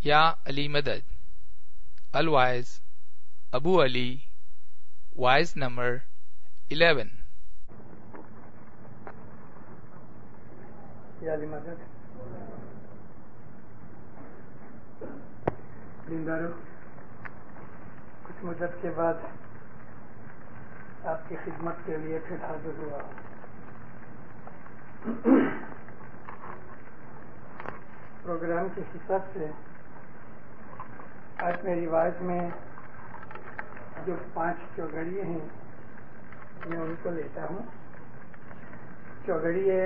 یا علی مدد الوائز ابو علی wise number 11 یا علی مدد دیندارو، کچھ مدت کے بعد آپ کی خدمت کے لیے پھر حاضر ہوا۔ پروگرام کے حساب سے آج میری آواز میں جو 5 چوگڑیے ہیں میں ان کو لیتا ہوں۔ چوگڑیے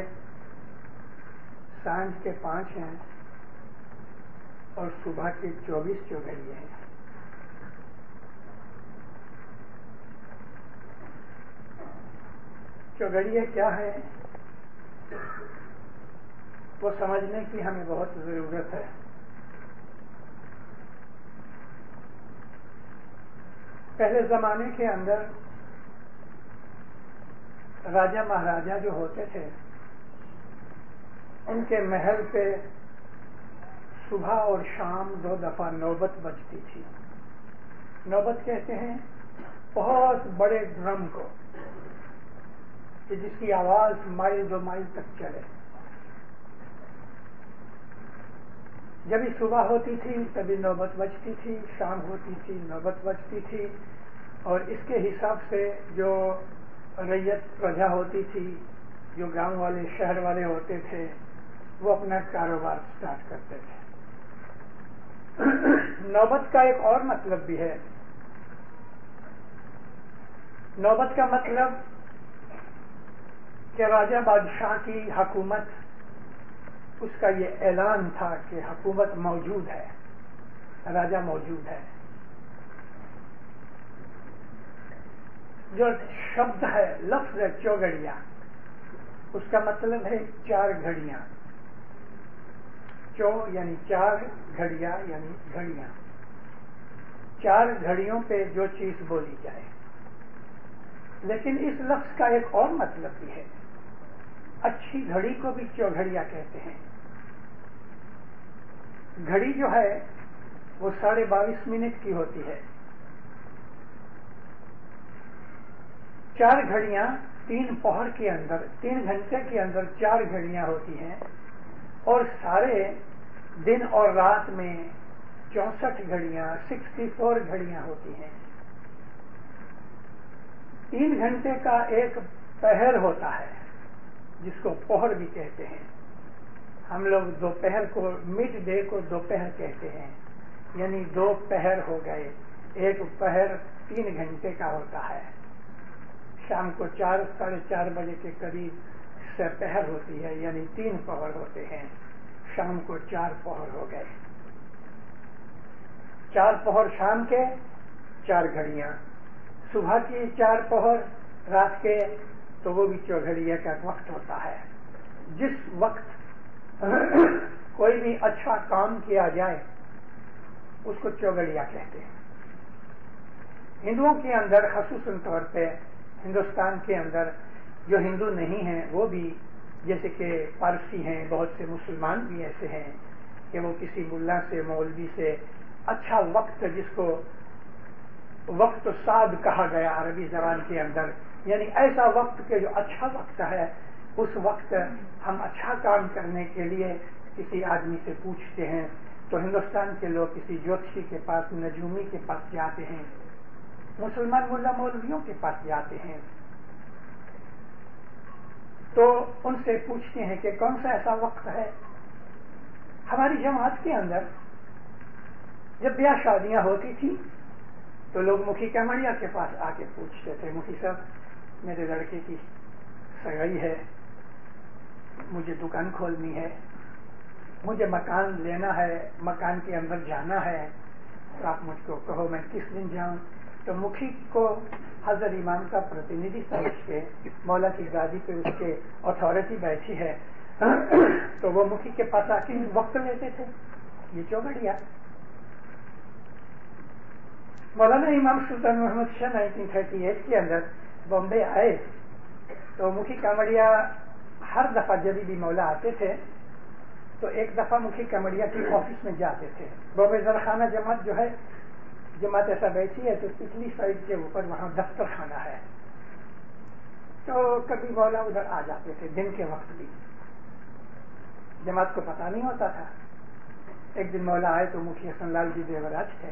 سانجھ کے 5 ہیں اور صبح کے 24 چوگڑیے ہیں۔ چوگڑیے کیا ہے وہ سمجھنے کی ہمیں بہت ضرورت ہے۔ پہلے زمانے کے اندر راجا مہاراجا جو ہوتے تھے ان کے محل پہ صبح اور شام 2 دفعہ نوبت بجتی تھی۔ نوبت کہتے ہیں بہت بڑے ڈرم کو کہ جس کی آواز مائل 2 مائل تک چلے۔ جبھی صبح ہوتی تھی تبھی نوبت بجتی تھی، شام ہوتی تھی نوبت بجتی تھی، اور اس کے حساب سے جو ریت پرجا ہوتی تھی، جو گاؤں والے شہر والے ہوتے تھے، وہ اپنا کاروبار سٹارٹ کرتے تھے۔ نوبت کا ایک اور مطلب بھی ہے۔ نوبت کا مطلب کہ راجا بادشاہ کی حکومت، اس کا یہ اعلان تھا کہ حکومت موجود ہے، راجا موجود ہے۔ جو شبد ہے، لفظ ہے چوگڑیا، اس کا مطلب ہے 4 گھڑیاں۔ چو یعنی 4، گھڑیا یعنی گھڑیاں۔ 4 گھڑیوں پہ جو چیز بولی جائے۔ لیکن اس لفظ کا ایک اور مطلب بھی ہے۔ اچھی گھڑی کو بھی چوگھڑیا کہتے ہیں۔ گھڑی جو ہے وہ 22.5 منٹ کی ہوتی ہے۔ 4 گھڑیاں 3 پہر کے اندر، 3 گھنٹے کے اندر 4 گھڑیاں ہوتی ہیں، اور سارے دن اور رات میں 64 گھڑیاں، 64 گھڑیاں ہوتی ہیں۔ 3 گھنٹے کا ایک پہر ہوتا ہے جس کو پہر بھی کہتے ہیں۔ ہم لوگ دوپہر کو، مڈ ڈے کو دوپہر کہتے ہیں، یعنی 2 پہر ہو گئے۔ ایک پہر 3 گھنٹے کا ہوتا ہے۔ شام کو 4 ساڑھے 4 بجے کے قریب سے پہر ہوتی ہے، یعنی 3 پہر ہوتے ہیں۔ شام کو 4 پہر ہو گئے۔ 4 پہر شام کے، 4 گھڑیاں صبح کی، 4 پہر رات کے، تو وہ بھی چوگھڑیا کا وقت ہوتا ہے۔ جس وقت کوئی بھی اچھا کام کیا جائے اس کو چوگڑیا کہتے ہیں۔ ہندوؤں کے اندر خصوصاً طور پہ، ہندوستان کے اندر جو ہندو نہیں ہیں وہ بھی، جیسے کہ پارسی ہیں، بہت سے مسلمان بھی ایسے ہیں کہ وہ کسی ملا سے، مولوی سے اچھا وقت، جس کو وقت صاد کہا گیا عربی زبان کے اندر، یعنی ایسا وقت کہ جو اچھا وقت ہے، اس وقت ہم اچھا کام کرنے کے لیے کسی آدمی سے پوچھتے ہیں۔ تو ہندوستان کے لوگ کسی جوتشی کے پاس، نجومی کے پاس جاتے ہیں، مسلمان ملا مولویوں کے پاس جاتے ہیں، تو ان سے پوچھتے ہیں کہ کون سا ایسا وقت ہے۔ ہماری جماعت کے اندر جب بیاہ شادیاں ہوتی تھی تو لوگ مکھی کامڑیا کے پاس آ کے پوچھتے تھے، مکھی صاحب میرے لڑکے کی سگائی ہے، مجھے دکان کھولنی ہے، مجھے مکان لینا ہے، مکان کے اندر جانا ہے، تو آپ مجھ کو کہو میں کس دن جاؤں۔ تو مکھی کو حضرت امام کا پرتیندھی سمجھ کے، مولا کی گادی پہ اس کے اتھارٹی بیٹھی ہے، تو وہ مکھی کے پاس آ کے وقت لیتے تھے۔ یہ چوگڑیا۔ مولانا امام سلطان محمد شاہ 1938 کے اندر بامبے آئے تو مکھی کامڑیا ہر دفعہ جب بھی مولا آتے تھے تو ایک دفعہ مکھی کمڑیا کی آفس میں جاتے تھے. بوبیزر خانہ جماعت جو ہے، جماعت ایسا بیٹھی ہے تو پچھلی سائڈ کے اوپر وہاں دفتر خانہ ہے. تو کبھی مولا ادھر آ جاتے تھے دن کے وقت بھی، جماعت کو پتہ نہیں ہوتا تھا. ایک دن مولا آئے تو مکھی حسن لال جی دیوراج تھے.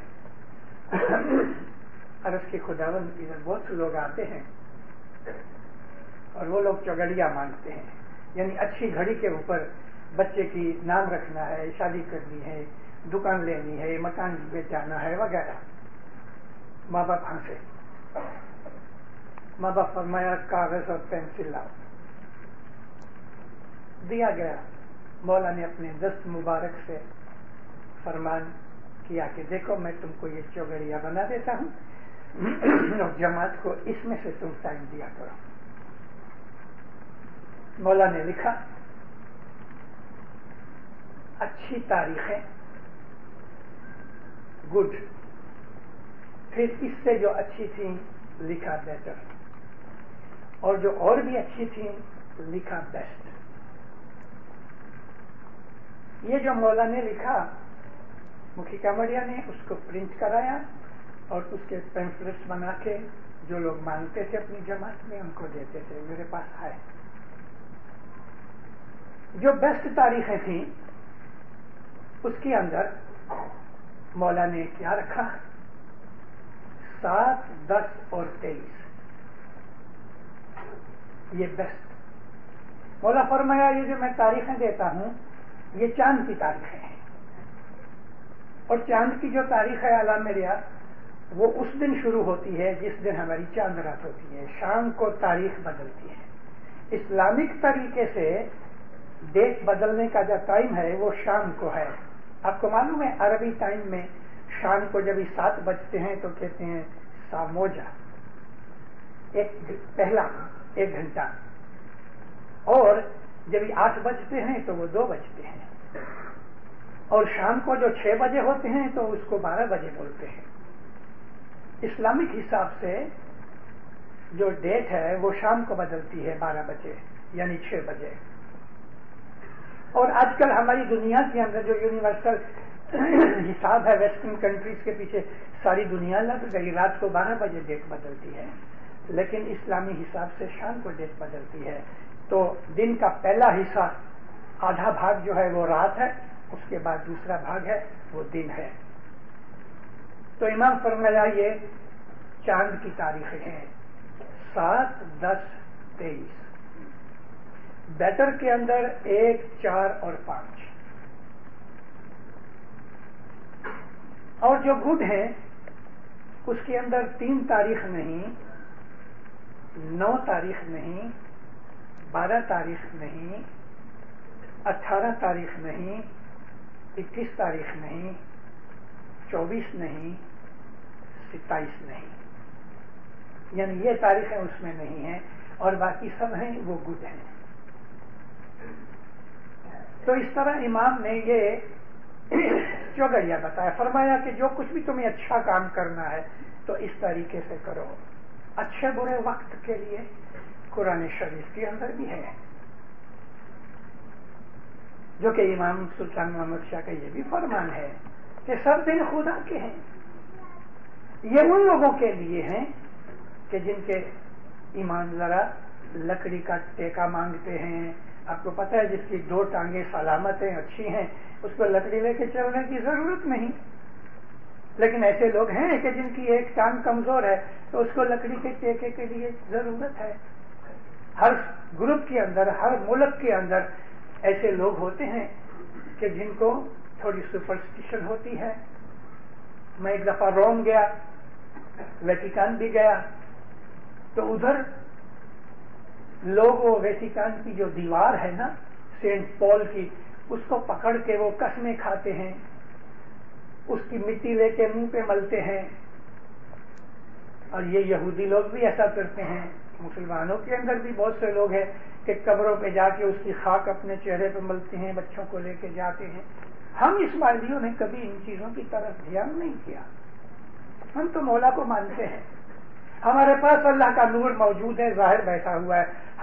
عرض کے خداوند ادھر بہت سے لوگ آتے ہیں اور وہ لوگ چوگڑیا مانگتے ہیں، یعنی اچھی گھڑی کے اوپر بچے کی نام رکھنا ہے، شادی کرنی ہے، دکان لینی ہے، مکان بیچانا ہے وغیرہ. ماں باپ ہنسے. ماں باپ فرمایا کاغذ اور پینسل لاؤ. دیا گیا. مولا نے اپنے دست مبارک سے فرمان کیا کہ دیکھو میں تم کو یہ چوگڑیا بنا دیتا ہوں اور جماعت کو اس میں سے تم ٹائم دیا کرو. مولا نے لکھا اچھی تاریخیں گڈ، پھر اس سے جو اچھی تھیں لکھا بیٹر، اور جو اور بھی اچھی تھیں لکھا بیسٹ. یہ جو مولا نے لکھا مکھی کامڑیا نے اس کو پرنٹ کرایا اور اس کے پیمفلیٹس بنا کے جو لوگ مانگتے تھے اپنی جماعت میں ان کو دیتے تھے. میرے پاس آئے. جو بیسٹ تاریخیں تھیں اس کے اندر مولا نے کیا رکھا؟ 7, 10 اور 23. یہ بیسٹ. مولا فرمایا یہ جو میں تاریخیں دیتا ہوں یہ چاند کی تاریخیں ہیں، اور چاند کی جو تاریخ ہے اعلیٰ میرا وہ اس دن شروع ہوتی ہے جس دن ہماری چاند رات ہوتی ہے. شام کو تاریخ بدلتی ہے. اسلامک طریقے سے ڈیٹ بدلنے کا جو ٹائم ہے وہ شام کو ہے. آپ کو معلوم ہے عربی ٹائم میں شام کو جب 7 بجتے ہیں تو کہتے ہیں ساموجا، پہلا 1 گھنٹہ، اور جب 8 بجتے ہیں تو وہ 2 بجتے ہیں، اور شام کو جو 6 بجے ہوتے ہیں تو اس کو 12 بجے بولتے ہیں. اسلامک حساب سے جو ڈیٹ ہے وہ شام کو بدلتی ہے 12 بجے یعنی 6 بجے. اور آج کل ہماری دنیا کے اندر جو یونیورسل حساب ہے ویسٹرن کنٹریز کے پیچھے ساری دنیا لگ گئی. رات کو 12 بجے ڈیٹ بدلتی ہے، لیکن اسلامی حساب سے شام کو ڈیٹ بدلتی ہے. تو دن کا پہلا حصہ آدھا بھاگ جو ہے وہ رات ہے، اس کے بعد دوسرا بھاگ ہے وہ دن ہے. تو امام فرمایا یہ چاند کی تاریخیں ہیں 7, 10, 23. بیٹر کے اندر 1, 4 اور 5. اور جو گڈ ہیں اس کے اندر 3 تاریخ نہیں، 9 تاریخ نہیں، 12 تاریخ نہیں، 18 تاریخ نہیں، 21 تاریخ نہیں، 24 نہیں، 27 نہیں، یعنی یہ تاریخیں اس میں نہیں ہیں اور باقی سب ہیں وہ گڈ ہیں. تو اس طرح امام نے یہ چوگڑیا بتایا. فرمایا کہ جو کچھ بھی تمہیں اچھا کام کرنا ہے تو اس طریقے سے کرو. اچھے برے وقت کے لیے قرآن شریف کے اندر بھی ہے، جو کہ امام سلطان محمد شاہ کا یہ بھی فرمان ہے کہ سب دن خدا کے ہیں. یہ ان لوگوں کے لیے ہیں کہ جن کے ایمان ذرا لکڑی کا ٹیکا مانگتے ہیں. آپ کو پتہ ہے جس کی 2 ٹانگیں سلامت ہیں اچھی ہیں اس کو لکڑی لے کے چلنے کی ضرورت نہیں. لیکن ایسے لوگ ہیں کہ جن کی 1 ٹانگ کمزور ہے تو اس کو لکڑی کے ٹیکے کے لیے ضرورت ہے. ہر گروپ کے اندر، ہر ملک کے اندر ایسے لوگ ہوتے ہیں کہ جن کو تھوڑی سپرسٹیشن ہوتی ہے. میں ایک دفعہ روم گیا، ویٹیکن بھی گیا، تو ادھر لوگ وہ ویٹیکن کی جو دیوار ہے نا سینٹ پال کی، اس کو پکڑ کے وہ قسمیں کھاتے ہیں، اس کی مٹی لے کے منہ پہ ملتے ہیں. اور یہ یہودی لوگ بھی ایسا کرتے ہیں. مسلمانوں کے اندر بھی بہت سے لوگ ہیں کہ قبروں پہ جا کے اس کی خاک اپنے چہرے پہ ملتے ہیں، بچوں کو لے کے جاتے ہیں. ہم اسماعیلیوں نے کبھی ان چیزوں کی طرف دھیان نہیں کیا. ہم تو مولا کو مانتے ہیں. ہمارے پاس اللہ کا نور موجود ہے، ظاہر بیٹھا ہوا ہے.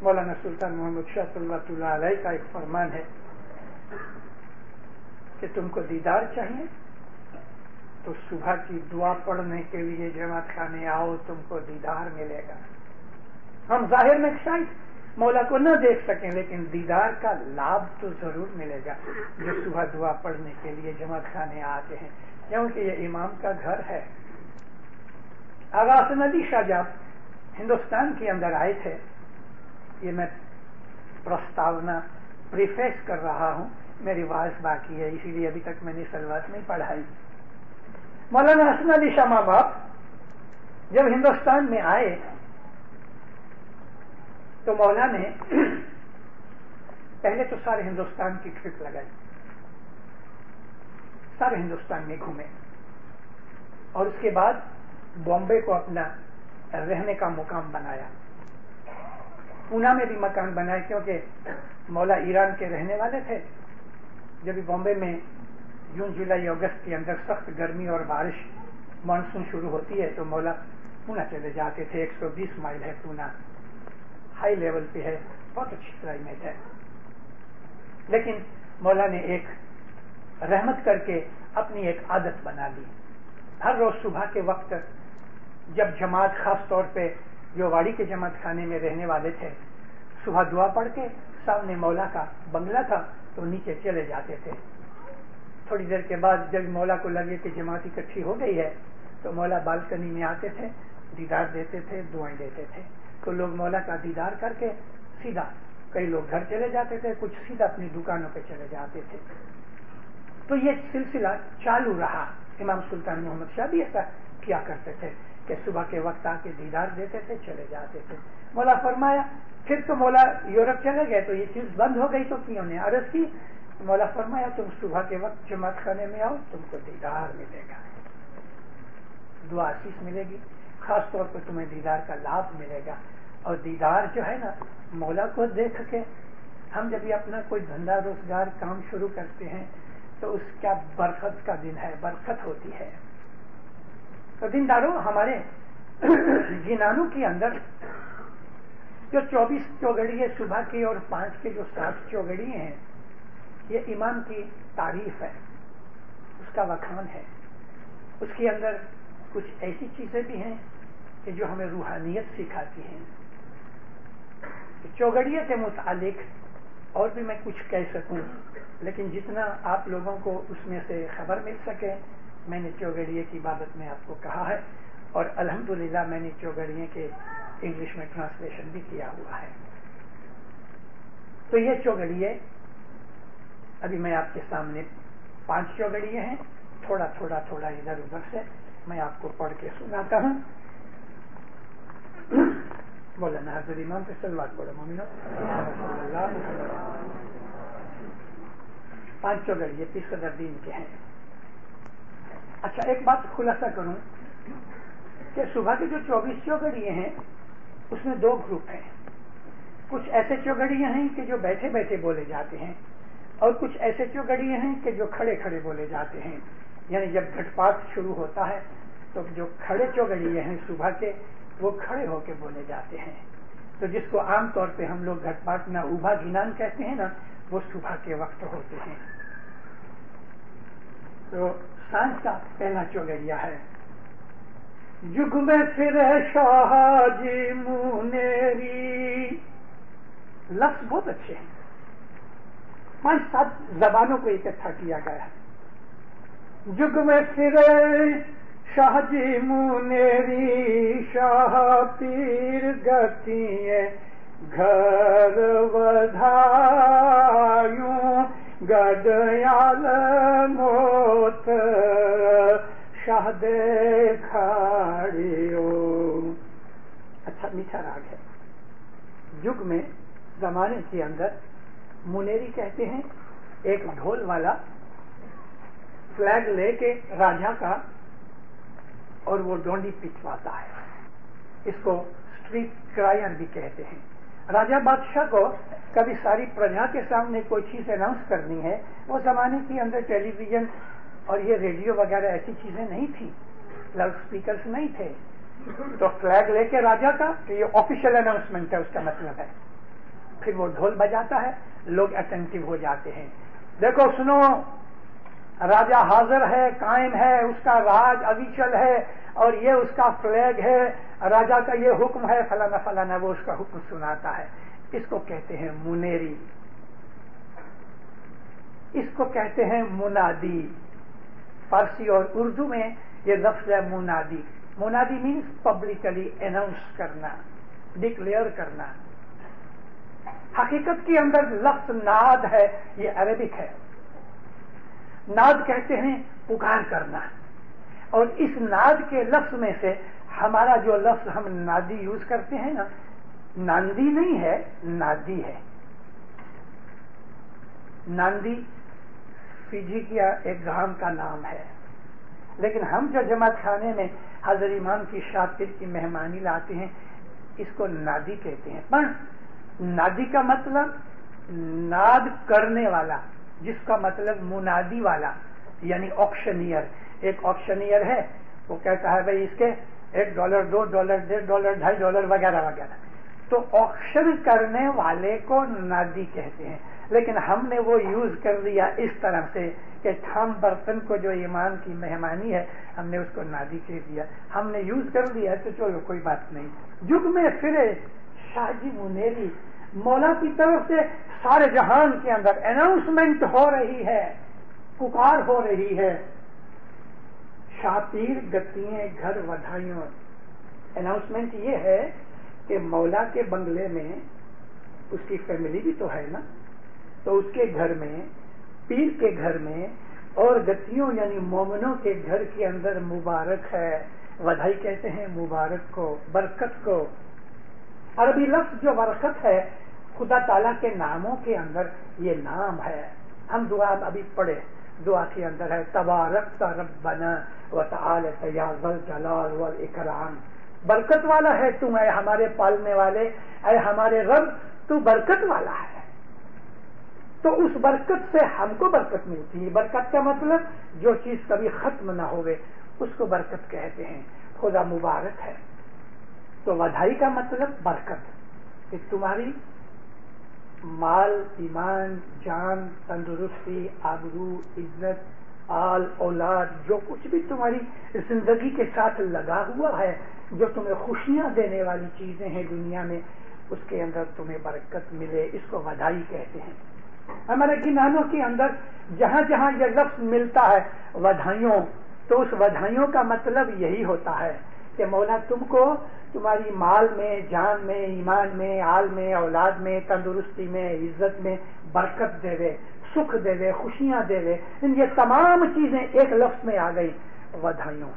مولانا سلطان محمد شاہ صلوات اللہ علیہ کا ایک فرمان ہے کہ تم کو دیدار چاہیے تو صبح کی دعا پڑھنے کے لیے جماعت خانے آؤ، تم کو دیدار ملے گا۔ ہم ظاہر میں شاید مولا کو نہ دیکھ سکیں، لیکن دیدار کا لابھ تو ضرور ملے گا جو صبح دعا پڑھنے کے لیے جماعت خانے آتے ہیں، کیونکہ یہ امام کا گھر ہے۔ آغا حسن علی شاہ جب ہندوستان کے اندر آئے تھے، یہ میں پرستاونا پریفیس کر رہا ہوں، میری واز باقی ہے، اسی لیے ابھی تک میں نے سلوات نہیں پڑھائی۔ مولانا حسن علی شاہ ماں باپ جب ہندوستان میں آئے تو مولا نے پہلے تو سارے ہندوستان کی ٹرپ لگائی، سارے ہندوستان میں گھومے، اور اس کے بعد بامبے کو اپنا رہنے کا مقام بنایا، پونا میں بھی مکان بنایا، کیونکہ مولا ایران کے رہنے والے تھے۔ جب بامبے میں جون جولائی اگست کے اندر سخت گرمی اور بارش مانسون شروع ہوتی ہے تو مولا پونا چلے جاتے تھے۔ 120 مائل ہے پونا، ہائی لیول پہ ہے، بہت اچھی کلائمیٹ ہے، لیکن مولا نے ایک رحمت کر کے اپنی ایک عادت بنا لی۔ ہر روز صبح کے وقت جب جماعت، خاص طور پہ جو واڑی کے جماعت خانے میں رہنے والے تھے، صبح دعا پڑھ کے سامنے مولا کا بنگلہ تھا تو نیچے چلے جاتے تھے۔ تھوڑی دیر کے بعد جب مولا کو لگے کہ جماعت اکٹھی ہو گئی ہے تو مولا بالکنی میں آتے تھے، دیدار دیتے تھے، دعائیں دیتے تھے، تو لوگ مولا کا دیدار کر کے سیدھا، کئی لوگ گھر چلے جاتے تھے، کچھ سیدھا اپنی دکانوں پہ چلے جاتے تھے۔ تو یہ سلسلہ چالو رہا۔ امام سلطان محمد شاہ بھی ایسا کیا کرتے تھے کہ صبح کے وقت آ کے دیدار دیتے تھے، چلے جاتے تھے۔ مولا فرمایا پھر تو مولا یورپ چلے گئے تو یہ چیز بند ہو گئی، تو کیوں نے عرض کی؟ مولا فرمایا تم صبح کے وقت جماعت خانے میں آؤ، تم کو دیدار ملے گا، دعا آسیس ملے گی، خاص طور پر تمہیں دیدار کا لابھ ملے گا۔ اور دیدار جو ہے نا، مولا کو دیکھ کے ہم جب یہ اپنا کوئی دھندا روزگار کام شروع کرتے ہیں تو اس کا برکت کا دن ہے، برکت ہوتی ہے۔ تو دینداروں، ہمارے جنانوں کے اندر جو 24 چوگڑیے صبح کی اور 5 کے جو 7 چوگڑیے ہیں، یہ امام کی تعریف ہے، اس کا وکھان ہے۔ اس کے اندر کچھ ایسی چیزیں بھی ہیں کہ جو ہمیں روحانیت سکھاتی ہیں۔ چوگڑیے کے متعلق اور بھی میں کچھ کہہ سکوں، لیکن جتنا آپ لوگوں کو اس میں سے خبر مل سکے میں نے چوگڑیے کی بابت میں آپ کو کہا ہے، اور الحمدللہ میں نے چوگڑیے کے انگلش میں ٹرانسلیشن بھی کیا ہوا ہے۔ تو یہ چوگڑیے ابھی میں آپ کے سامنے 5 چوگڑیے ہیں، تھوڑا ادھر ادھر سے میں آپ کو پڑھ کے سناتا ہوں۔ مولانا حضرت امام پہ صلوات پڑھو مومنو۔ 5 چوگڑیے پیر صدر دین کے ہیں۔ اچھا، ایک بات خلاصہ کروں کہ صبح کے جو 24 چوگڑیے ہیں اس میں 2 گروپ ہیں۔ کچھ ایسے چوگڑیے ہیں کہ جو بیٹھے بیٹھے بولے جاتے ہیں، اور کچھ ایسے چوگڑیے ہیں کہ جو کھڑے کھڑے بولے جاتے ہیں۔ یعنی جب گھٹ پاٹ شروع ہوتا ہے تو جو کھڑے چوگڑیے ہیں صبح کے، وہ کھڑے ہو کے بولے جاتے ہیں۔ تو جس کو عام طور پہ ہم لوگ گھٹ پاٹ نہ اوبھا گھنان کہتے ہیں نا، وہ صبح کے وقت ہوتے ہیں۔ تو سانج کا پہلا چوگڑیا ہے، جگ میں پھرے شاہ جی منیری۔ لفظ بہت اچھے ہیں، 5-7 زبانوں کو اکٹھا کیا گیا ہے۔ جگ میں پھرے شاہ جی منیری، شاہ پیر گتیے گھر ودھایوں، گدیال موت شاہ دیکھاڑیو۔ اچھا میٹھا راگ ہے۔ جگ میں زمانے کے اندر منیری کہتے ہیں ایک ڈھول والا فلیگ لے کے راجا کا، اور وہ ڈونڈی پچواتا ہے، اس کو اسٹریٹ کرائر بھی کہتے ہیں۔ راجا بادشاہ کو کبھی ساری پرجا کے سامنے کوئی چیز اناؤنس کرنی ہے، وہ زمانے کے اندر ٹیلی ویژن اور یہ ریڈیو وغیرہ ایسی چیزیں نہیں تھی، لاؤڈ اسپیکرز نہیں تھے، تو فلیگ لے کے راجا کا، کہ یہ آفیشیل اناؤنسمنٹ ہے، اس کا مطلب ہے پھر وہ ڈھول بجاتا ہے، لوگ اٹینٹو ہو جاتے ہیں. دیکھو سنو، راجا حاضر ہے، قائم ہے، اس کا راج ابیچل ہے، اور یہ اس کا فلیگ ہے، راجا کا یہ حکم ہے، فلانا فلانا، وہ اس کا حکم سناتا ہے. اس کو کہتے ہیں منیری، اس کو کہتے ہیں منادی. فارسی اور اردو میں یہ لفظ ہے منادی. منادی مینس پبلکلی اناؤنس کرنا، ڈکلیئر کرنا. حقیقت کے اندر لفظ ناد ہے، یہ عربک ہے. ناد کہتے ہیں پکار کرنا، اور اس ناد کے لفظ میں سے ہمارا جو لفظ ہم نادی یوز کرتے ہیں نا، ناندی نہیں ہے، نادی ہے. ناندی فیجی کا ایک گام کا نام ہے، لیکن ہم جو جماعت خانے میں حضرت امام کی شاطر کی مہمانی لاتے ہیں اس کو نادی کہتے ہیں. پر نادی کا مطلب ناد کرنے والا، جس کا مطلب منادی والا، یعنی آکشنیئر. ایک آکشنیئر ہے، وہ کہتا ہے بھائی اس کے $1 $2 $1.5 $2.5 وغیرہ وغیرہ. تو آکشن کرنے والے کو نادی کہتے ہیں. لیکن ہم نے وہ یوز کر لیا اس طرح سے کہ تھام برتن کو جو ایمان کی مہمانی ہے ہم نے اس کو نادی کہہ دیا. ہم نے یوز کر لیا تو چلو کوئی بات نہیں. جگ میں پھرے شاہ جی منیری، مولا کی طرف سے سارے جہان کے اندر اناؤنسمنٹ ہو رہی ہے، پکار ہو رہی ہے. شاہ پیر گتیے گھر ودھائیوں. اناؤنسمنٹ یہ ہے کہ مولا کے بنگلے میں اس کی فیملی بھی تو ہے نا، تو اس کے گھر میں، پیر کے گھر میں، اور گتیوں یعنی مومنوں کے گھر کے اندر مبارک ہے. ودھائی کہتے ہیں مبارک کو، برکت کو. عربی لفظ جو برکت ہے خدا تعالیٰ کے ناموں کے اندر یہ نام ہے. ہم دعا ابھی پڑھے، دعا کے اندر ہے تبارک ربنا وتعالى یا ذا الجلال والاکرام. برکت والا ہے تم، اے ہمارے پالنے والے، اے ہمارے رب، تو برکت والا ہے. تو اس برکت سے ہم کو برکت ملتی ہے. برکت کا مطلب جو چیز کبھی ختم نہ ہوئے اس کو برکت کہتے ہیں. خدا مبارک ہے. تو ودھائی کا مطلب برکت، کہ تمہاری مال، ایمان، جان، تندرستی، آبرو، عزت، آل، اولاد، جو کچھ بھی تمہاری زندگی کے ساتھ لگا ہوا ہے، جو تمہیں خوشیاں دینے والی چیزیں ہیں دنیا میں، اس کے اندر تمہیں برکت ملے. اس کو ودھائی کہتے ہیں. ہمارے گنانوں کے اندر جہاں جہاں یہ لفظ ملتا ہے ودھائیوں، تو اس ودھائیوں کا مطلب یہی ہوتا ہے کہ مولا تم کو تمہاری مال میں، جان میں، ایمان میں، آل میں، اولاد میں، تندرستی میں، عزت میں برکت دے دے، سکھ دے دے، خوشیاں دے دے. یہ تمام چیزیں ایک لفظ میں آ گئی، ودھائیوں.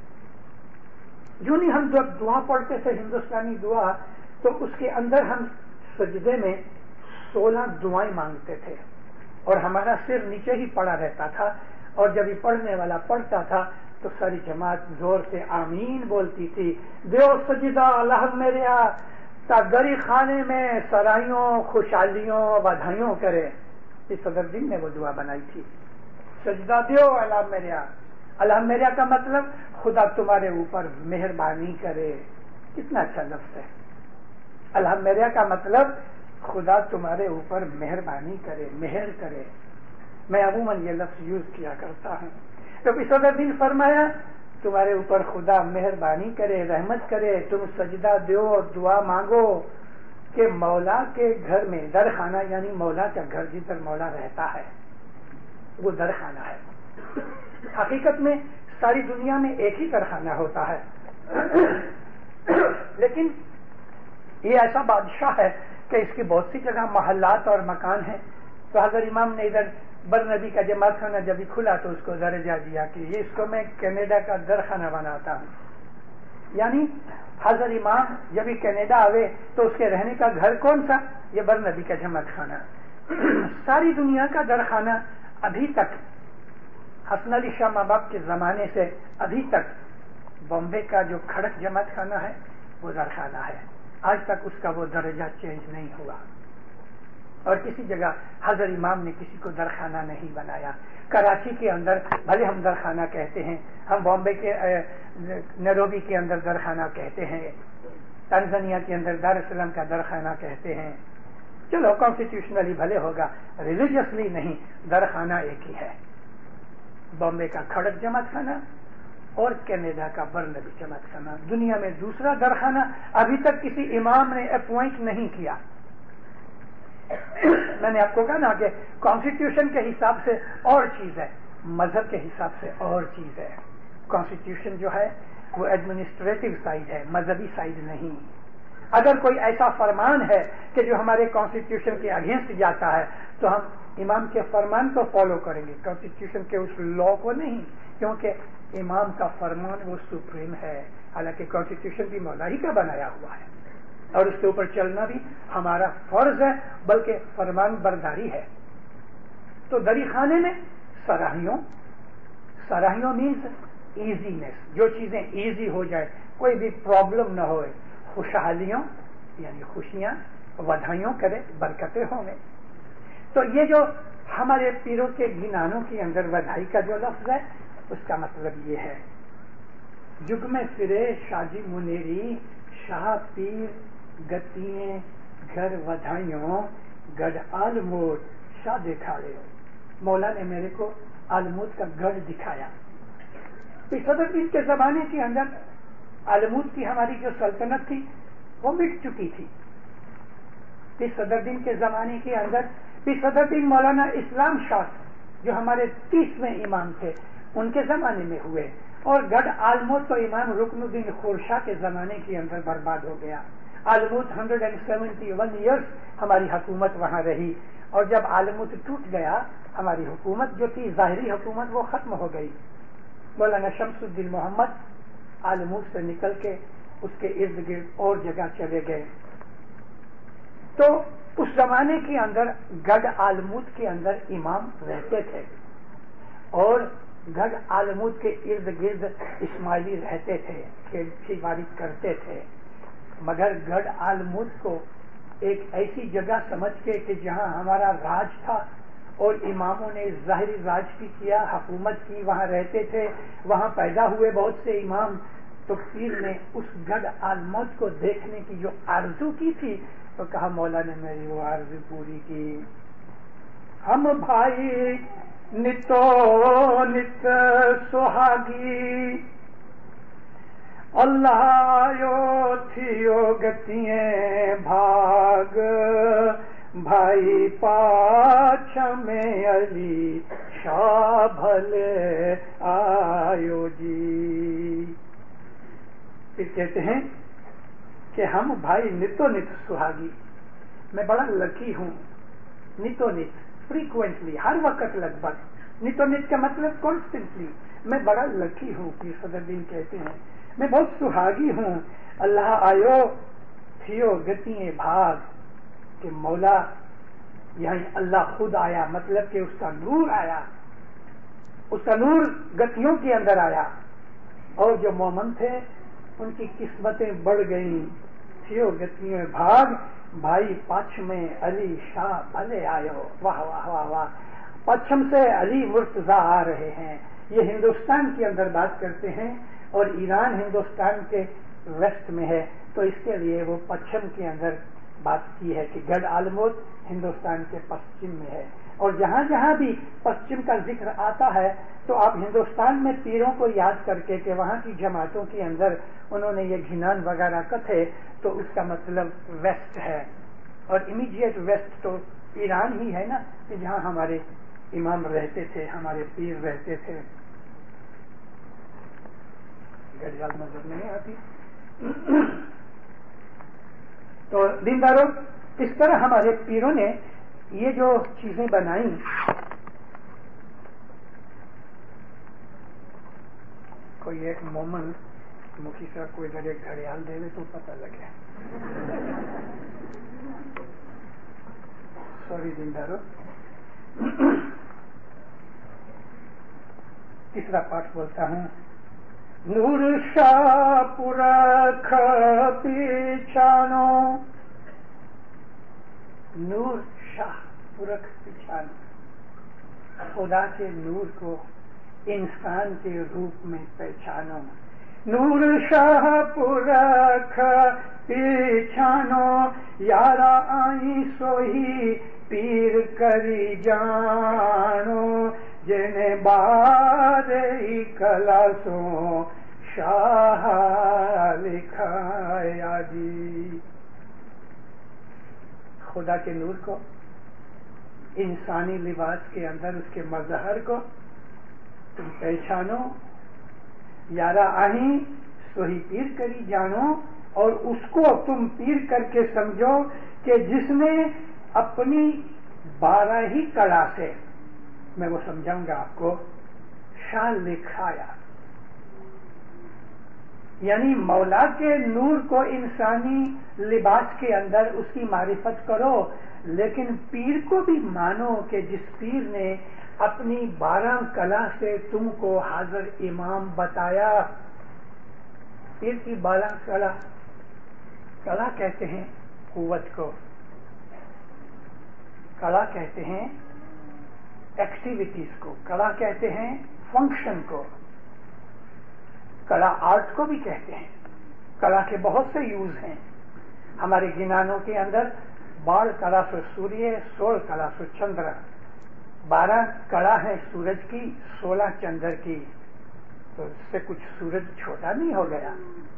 یوں نہیں ہم جب دعا پڑھتے تھے ہندوستانی دعا، تو اس کے اندر ہم سجدے میں 16 دعائیں مانگتے تھے، اور ہمارا سر نیچے ہی پڑا رہتا تھا، اور جب یہ پڑھنے والا پڑھتا تھا تو ساری جماعت زور سے آمین بولتی تھی. دیو سجدہ اللہ میرے تا گری خانے میں سرائیوں، خوشحالیوں، ودھائیوں کرے. اس صدر دن نے وہ دعا بنائی تھی، سجدہ دیو اللہ میرے. اللہ میرے کا مطلب خدا تمہارے اوپر مہربانی کرے. کتنا اچھا لفظ ہے. اللہ میرے کا مطلب خدا تمہارے اوپر مہربانی کرے، مہر کرے. میں عموماً یہ لفظ یوز کیا کرتا ہوں. تو اس صدر دن فرمایا تمہارے اوپر خدا مہربانی کرے، رحمت کرے، تم سجدہ دیو اور دعا مانگو کہ مولا کے گھر میں، درخانہ یعنی مولا کا گھر جدھر مولا رہتا ہے وہ درخانہ ہے. حقیقت میں ساری دنیا میں ایک ہی درخانہ ہوتا ہے، لیکن یہ ایسا بادشاہ ہے کہ اس کی بہت سی جگہ محلات اور مکان ہیں. تو حضرت امام نے ادھر برنبی کا جماعت خانہ جب کھلا تو اس کو درجہ دیا کہ یہ اس کو میں کینیڈا کا درخانہ بناتا ہوں. یعنی حضرت امام جب کینیڈا آئے تو اس کے رہنے کا گھر کون سا؟ یہ برنبی کا جماعت خانہ. ساری دنیا کا درخانہ ابھی تک حسن علی شاہ ماں باپ کے زمانے سے ابھی تک بامبے کا جو کھڑک جماعت خانہ ہے وہ درخانہ ہے. آج تک اس کا وہ درجہ چینج نہیں ہوا، اور کسی جگہ حضرت امام نے کسی کو درخانہ نہیں بنایا. کراچی کے اندر بھلے ہم درخانہ کہتے ہیں، ہم بامبے کے نیروبی کے اندر درخانہ کہتے ہیں، تنزانیہ کے اندر دار السلام کا درخانہ کہتے ہیں، چلو کانسٹیٹیوشنلی بھلے ہوگا، ریلیجیسلی نہیں. درخانہ ایک ہی ہے، بامبے کا کھڑک جماعت خانہ اور کینیڈا کا برنبی جماعت خانہ. دنیا میں دوسرا درخانہ ابھی تک کسی امام نے اپوائنٹ نہیں کیا. میں نے آپ کو کہا نا کہ کانسٹیٹیوشن کے حساب سے اور چیز ہے، مذہب کے حساب سے اور چیز ہے. کانسٹیٹیوشن جو ہے وہ ایڈمنسٹریٹو سائڈ ہے، مذہبی سائڈ نہیں. اگر کوئی ایسا فرمان ہے کہ جو ہمارے کانسٹیٹیوشن کے اگینسٹ جاتا ہے تو ہم امام کے فرمان کو فالو کریں گے، کانسٹیٹیوشن کے اس لا کو نہیں، کیونکہ امام کا فرمان وہ سپریم ہے. حالانکہ کانسٹیٹیوشن بھی مولا ہی کا بنایا ہوا ہے اور اس کے اوپر چلنا بھی ہمارا فرض ہے، بلکہ فرمان برداری ہے. تو دری خانے میں سراہیوں مینس ایزینس، جو چیزیں ایزی ہو جائے، کوئی بھی پرابلم نہ ہوئے. خوشحالیوں یعنی خوشیاں، ودھائیوں کرے، برکتیں ہوں گے. تو یہ جو ہمارے پیروں کے گنانوں کے اندر ودھائی کا جو لفظ ہے اس کا مطلب یہ ہے، جگ میں فرے شاجی منیری، شاہ پیر گتییں گھر ودھائیوں، گڑھ آلموٹ شاہ دکھاڑے. مولا نے میرے کو آلموٹ کا گڑھ دکھایا. صدر دین کے زمانے کے اندر آلموٹ کی ہماری جو سلطنت تھی وہ مٹ چکی تھی. صدر دین کے زمانے کے اندر صدر دین مولانا اسلام شاہ جو ہمارے 30ویں امام تھے ان کے زمانے میں ہوئے، اور گڑھ آلموٹ تو امام رکن الدین خورشاہ کے زمانے کے اندر برباد ہو گیا. آلموٹ 171 ایئرس ہماری حکومت وہاں رہی، اور جب آلموٹ ٹوٹ گیا ہماری حکومت جو تھی ظاہری حکومت وہ ختم ہو گئی. مولانا شمس الدین محمد آلموٹ سے نکل کے اس کے ارد گرد اور جگہ چلے گئے. تو اس زمانے کے اندر گڑھ آلموٹ کے اندر امام رہتے تھے اور گڑھ آلموٹ کے ارد گرد اسماعیلی رہتے تھے، کھیتی باڑی کرتے تھے. مگر گڑھ آلموٹ کو ایک ایسی جگہ سمجھ کے کہ جہاں ہمارا راج تھا اور اماموں نے ظاہری راج بھی کیا، حکومت کی، وہاں رہتے تھے، وہاں پیدا ہوئے بہت سے امام. تو پیر نے اس گڑھ آلموٹ کو دیکھنے کی جو آرزو کی تھی تو کہا مولا نے میری وہ آرزو پوری کی. ہم بھائی نتو نت سہاگی، اللہ یو تھیو گتیے بھاگ، بھائی پاچھ میں علی شاہ بھلے آیو جی. پھر کہتے ہیں کہ ہم بھائی نتو نت سہاگی، میں بڑا لکی ہوں. نتو نت فریکوینٹلی، ہر وقت لگ بھگ. نتو نت کا مطلب کانسٹنٹلی. میں بڑا لکی ہوں. پیر صدر دین کہتے ہیں میں بہت سہاگی ہوں. اللہ آیو تھیو گتیے بھاگ، کہ مولا یعنی اللہ خود آیا، مطلب کہ اس کا نور آیا، اس کا نور گتیوں کے اندر آیا، اور جو مومن تھے ان کی قسمتیں بڑھ گئیں. تھیو گتیوں بھاگ، بھائی پچھم میں علی شاہ بھلے آئے. واہ واہ واہ واہ. پچھم سے علی مرتضیٰ آ رہے ہیں. یہ ہندوستان کے اندر بات کرتے ہیں اور ایران ہندوستان کے ویسٹ میں ہے، تو اس کے لیے وہ پچھم کے اندر بات کی ہے کہ گڑھ آلموٹ ہندوستان کے پشچم میں ہے. اور جہاں جہاں بھی پشچم کا ذکر آتا ہے تو آپ ہندوستان میں پیروں کو یاد کر کے کہ وہاں کی جماعتوں کے اندر انہوں نے یہ گھنان وغیرہ کتھے تو اس کا مطلب ویسٹ ہے. اور امیڈیٹ ویسٹ تو ایران ہی ہے نا، کہ جہاں ہمارے امام رہتے تھے، ہمارے پیر رہتے تھے. گڑیال نظر نہیں آتی. تو دینداروں، اس طرح ہمارے پیروں نے یہ جو چیزیں بنائیں، کوئی ایک مومن مکھی صاحب کو ادھر ایک گھڑیال دے دے تو پتہ لگے. سوری دینداروں. تیسرا پاٹ بولتا ہوں. نور شاہ پورکھ پیچھانو، نور شاہ پورکھ پیچھانو، خدا کے نور کو انسان کے روپ میں پہچانو. نور شاہ پورکھ پیچھانو، یارا آئی سوہی پیر کری جانو جن بارہی کلاسوں شاہ لکھایا جی. خدا کے نور کو انسانی لباس کے اندر اس کے مظہر کو تم پہچانو. یارا آہیں سوہی پیر کری جانو، اور اس کو تم پیر کر کے سمجھو کہ جس نے اپنی 12 ہی کلا سے، میں وہ سمجھاؤں گا آپ کو، شاہ لکھایا. یعنی مولا کے نور کو انسانی لباس کے اندر اس کی معرفت کرو، لیکن پیر کو بھی مانو کہ جس پیر نے اپنی 12 کلا سے تم کو حاضر امام بتایا. پیر کی 12 کلا، کلا کہتے ہیں قوت کو، کلا کہتے ہیں ایکٹیویٹیز کو، کلا کہتے ہیں فنکشن کو، کلا آرٹ کو بھی کہتے ہیں. کلا کے بہت سے یوز ہیں ہمارے گنانوں کے اندر. 12 کلا سو سوریہ، 16 کلا سو چندر. 12 کلا ہے سورج کی، 16 چندر کی. تو اس سے کچھ سورج چھوٹا نہیں ہو گیا،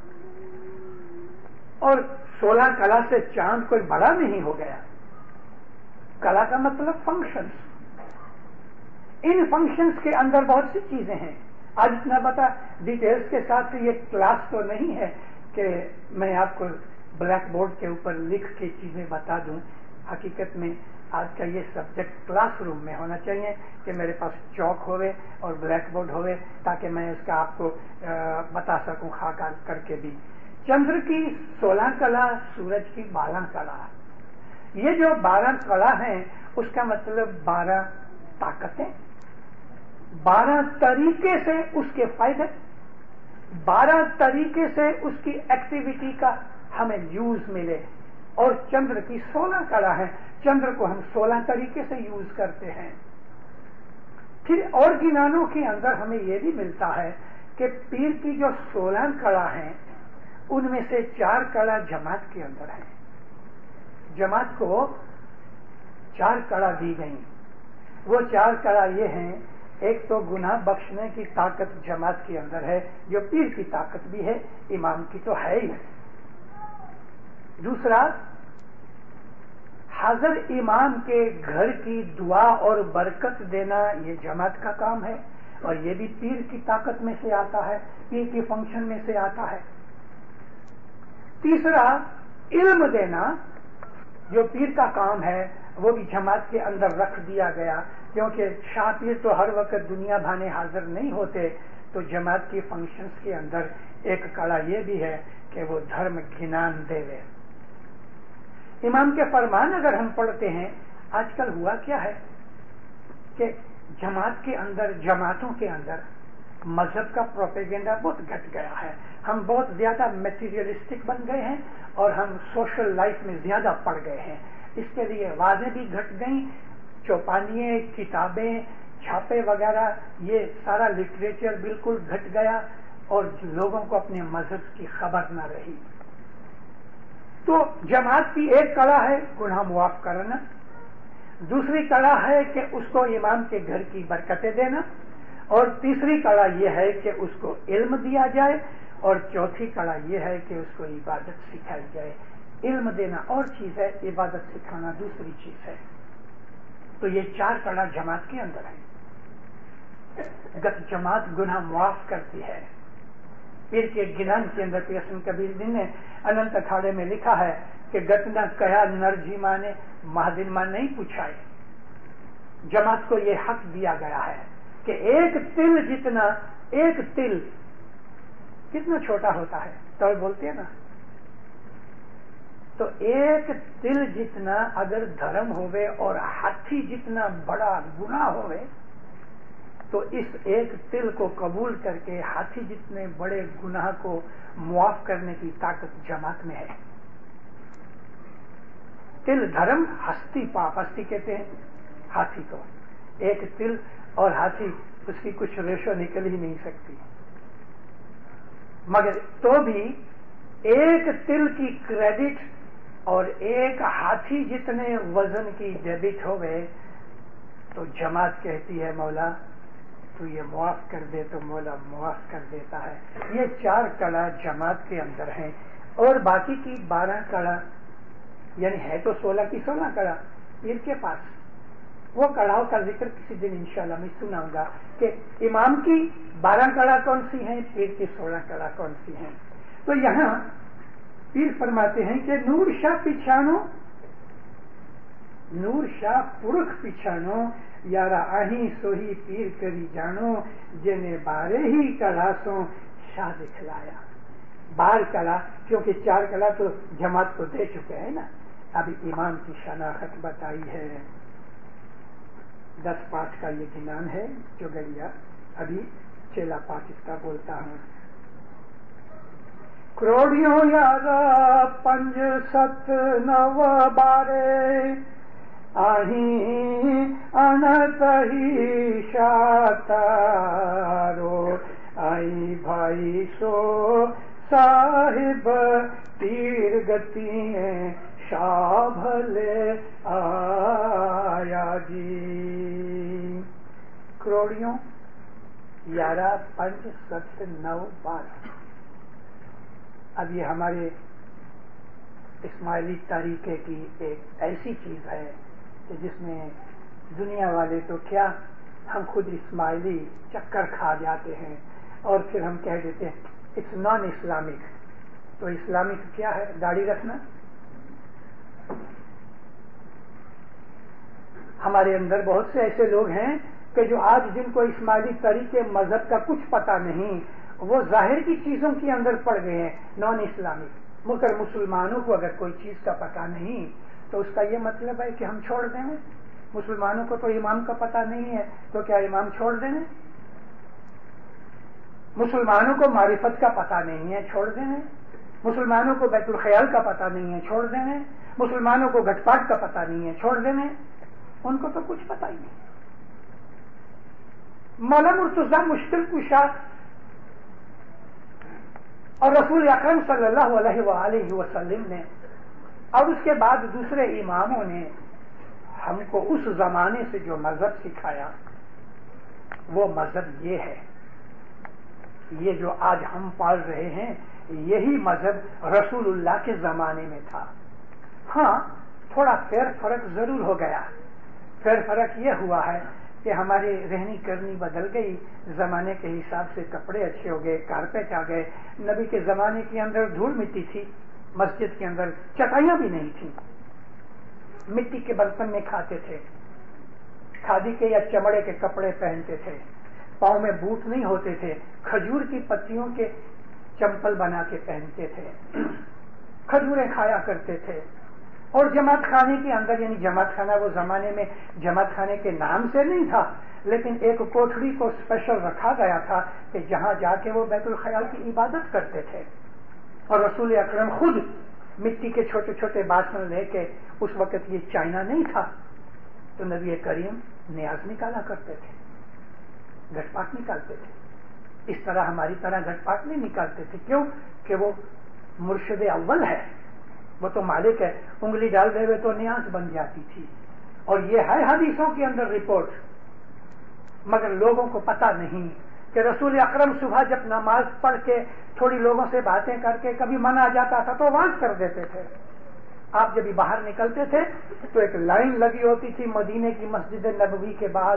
اور 16 کلا سے چاند کوئی بڑا نہیں ہو گیا. کلا کا مطلب فنکشنز. ان فنکشنز کے اندر بہت سی چیزیں ہیں. آج اتنا پتا ڈیٹیلز کے ساتھ یہ کلاس تو نہیں ہے کہ میں آپ کو بلیک بورڈ کے اوپر لکھ کے چیزیں بتا دوں. حقیقت میں آج کا یہ سبجیکٹ کلاس روم میں ہونا چاہیے کہ میرے پاس چوک ہوئے اور بلیک بورڈ ہوئے تاکہ میں اس کا آپ کو بتا سکوں خاکہ کر کے بھی. چندر کی 16 کلا، سورج کی 12 کلا. یہ جو 12 کلا ہیں اس کا مطلب 12 طاقتیں، 12 طریقے سے اس کے فائدے، 12 طریقے سے اس کی ایکٹیویٹی کا ہمیں یوز ملے. اور چندر کی 16 کلا ہے، چندر کو ہم 16 طریقے سے یوز کرتے ہیں. پھر اور گنانوں کے اندر ہمیں یہ بھی ملتا ہے کہ پیر کی جو 16 کلا ہیں ان میں سے 4 کلا جماعت کے اندر ہیں. جماعت کو 4 کلا دی گئی. وہ 4 کلا یہ ہیں، ایک تو گناہ بخشنے کی طاقت جماعت کے اندر ہے، جو پیر کی طاقت بھی ہے، امام کی تو ہے ہی. دوسرا، حاضر امام کے گھر کی دعا اور برکت دینا، یہ جماعت کا کام ہے، اور یہ بھی پیر کی طاقت میں سے آتا ہے، پیر کی فنکشن میں سے آتا ہے. تیسرا، علم دینا، جو پیر کا کام ہے وہ بھی جماعت کے اندر رکھ دیا گیا، کیونکہ شاہ پیر تو ہر وقت دنیا بھانے حاضر نہیں ہوتے. تو جماعت کی فنکشنز کے اندر ایک کلا یہ بھی ہے کہ وہ دھرم گنان دے لے. امام کے فرمان اگر ہم پڑھتے ہیں، آج کل ہوا کیا ہے کہ جماعت کے اندر، جماعتوں کے اندر مذہب کا پروپیگنڈا بہت گھٹ گیا ہے. ہم بہت زیادہ میٹیریلسٹک بن گئے ہیں اور ہم سوشل لائف میں زیادہ پڑ گئے ہیں. اس کے لیے واضح بھی گھٹ گئیں، چوپانیے، کتابیں، چھاپے وغیرہ، یہ سارا لٹریچر بالکل گھٹ گیا اور لوگوں کو اپنے مذہب کی خبر نہ رہی. تو جماعت کی ایک کلا ہے گناہ معاف کرنا، دوسری کلا ہے کہ اس کو امام کے گھر کی برکتیں دینا، اور تیسری کلا یہ ہے کہ اس کو علم دیا جائے، اور چوتھی کلا یہ ہے کہ اس کو عبادت سکھائی جائے. علم دینا اور چیز ہے، عبادت سکھانا دوسری چیز ہے. تو یہ 4 کلا جماعت کے اندر ہے. جماعت گناہ معاف کرتی ہے. پیر کے گنان کے اندر پیسن کبیر دن نے اننت اکھاڑے میں لکھا ہے کہ گتنا کیا نرجی ماں نے مہادن ماں نہیں پوچھائے. جماعت کو یہ حق دیا گیا ہے کہ ایک تل جتنا، ایک تل کتنا چھوٹا ہوتا ہے تو بولتے ہیں نا، تو ایک تل جتنا اگر دھرم ہوئے اور ہاتھی جتنا بڑا گناہ ہوئے تو اس ایک تل کو قبول کر کے ہاتھی جتنے بڑے گناہ کو معاف کرنے کی طاقت جماعت میں ہے. تل دھرم، ہستی پاپ، ہستی کہتے ہیں ہاتھی کو. ایک تل اور ہاتھی، اس کی کچھ ریشو نکل ہی نہیں سکتی. مگر تو بھی ایک تل کی کریڈٹ اور ایک ہاتھی جتنے وزن کی ڈیبٹ ہو گئے تو جماعت کہتی ہے مولا تو یہ معاف کر دے، تو مولا معاف کر دیتا ہے۔ یہ 4 کڑا جماعت کے اندر ہیں، اور باقی کی 12 کڑا یعنی ہے تو 16 کی 16 کڑا پیر کے پاس۔ وہ کڑاؤں کا ذکر کسی دن انشاءاللہ میں سناؤں گا کہ امام کی 12 کڑا کون سی ہیں، پیر کی 16 کڑا کون سی ہیں۔ تو یہاں پیر فرماتے ہیں کہ نور شاہ پچھانو، نور شاہ پرخ پچھانو، یارا آہیں سوہی پیر کری جانو، جنہیں بارے ہی کڑا سو شاہ دکھلایا۔ 12 کڑا کیونکہ 4 کڑا تو جماعت کو دے چکے ہیں نا، ابھی امام کی شناخت بتائی ہے۔ 10 پاٹ کا یہ گنان ہے چوگلیا، ابھی چیلا پاٹ اس کا بولتا ہوں۔ کروڑیوں 11 5 7 9 12 آہیں انت ہی شاتارو، آئی بھائی سو صاحب پیر گتی شاہ بھلے آیا جی۔ کروڑیوں 11 5 7 9 12۔ اب یہ ہمارے اسماعیلی طریقے کی ایک ایسی چیز ہے کہ جس میں دنیا والے تو کیا، ہم خود اسماعیلی چکر کھا جاتے ہیں اور پھر ہم کہہ دیتے ہیں اٹس نان اسلامک۔ تو اسلامک کیا ہے؟ داڑھی رکھنا۔ ہمارے اندر بہت سے ایسے لوگ ہیں کہ جو آج جن کو اسماعیلی طریقے مذہب کا کچھ پتہ نہیں، وہ ظاہر کی چیزوں کے اندر پڑ گئے ہیں، نان اسلامک۔ مگر مسلمانوں کو اگر کوئی چیز کا پتہ نہیں تو اس کا یہ مطلب ہے کہ ہم چھوڑ دیں گے؟ مسلمانوں کو تو امام کا پتہ نہیں ہے تو کیا امام چھوڑ دیں گے؟ مسلمانوں کو معرفت کا پتہ نہیں ہے، چھوڑ دیں گے؟ مسلمانوں کو بیت الخیال کا پتہ نہیں ہے، چھوڑ دیں گے؟ مسلمانوں کو گھٹ پاٹ کا پتہ نہیں ہے، چھوڑ دیں گے؟ ان کو تو کچھ پتہ ہی نہیں۔ مولا مرتضیٰ مشکل کشا اور رسول اکرم صلی اللہ علیہ وآلہ وسلم نے اور اس کے بعد دوسرے اماموں نے ہم کو اس زمانے سے جو مذہب سکھایا وہ مذہب یہ ہے۔ یہ جو آج ہم پال رہے ہیں یہی مذہب رسول اللہ کے زمانے میں تھا۔ ہاں تھوڑا پھیر فرق ضرور ہو گیا۔ پھیر فرق یہ ہوا ہے کہ ہماری رہنی کرنی بدل گئی، زمانے کے حساب سے کپڑے اچھے ہو گئے، کارپیٹ آ گئے۔ نبی کے زمانے کے اندر دھول مٹی تھی، مسجد کے اندر چٹائیاں بھی نہیں تھیں، مٹی کے برتن میں کھاتے تھے، کھادی کے یا چمڑے کے کپڑے پہنتے تھے، پاؤں میں بوٹ نہیں ہوتے تھے، کھجور کی پتیوں کے چمپل بنا کے پہنتے تھے، کھجوریں کھایا کرتے تھے۔ اور جماعت خانے کے اندر، یعنی جماعت خانہ وہ زمانے میں جماعت خانے کے نام سے نہیں تھا، لیکن ایک کوٹھڑی کو اسپیشل رکھا گیا تھا کہ جہاں جا کے وہ بیت الخیال کی عبادت کرتے تھے۔ اور رسول اکرم خود مٹی کے چھوٹے چھوٹے باسن لے کے، اس وقت یہ چائنا نہیں تھا، تو نبی کریم نیاز نکالا کرتے تھے، گھٹ پاٹ نکالتے تھے۔ اس طرح ہماری طرح گھٹ پاٹ نہیں نکالتے تھے، کیوں کہ وہ مرشد اول ہے، وہ تو مالک ہے، انگلی ڈال دے ہوئے تو نیاز بن جاتی تھی۔ اور یہ ہے حدیثوں کے اندر رپورٹ، مگر لوگوں کو پتہ نہیں کہ رسول اکرم صبح جب نماز پڑھ کے تھوڑی لوگوں سے باتیں کر کے کبھی من آ جاتا تھا تو آواز کر دیتے تھے۔ آپ جب باہر نکلتے تھے تو ایک لائن لگی ہوتی تھی مدینے کی مسجد نبوی کے بعد،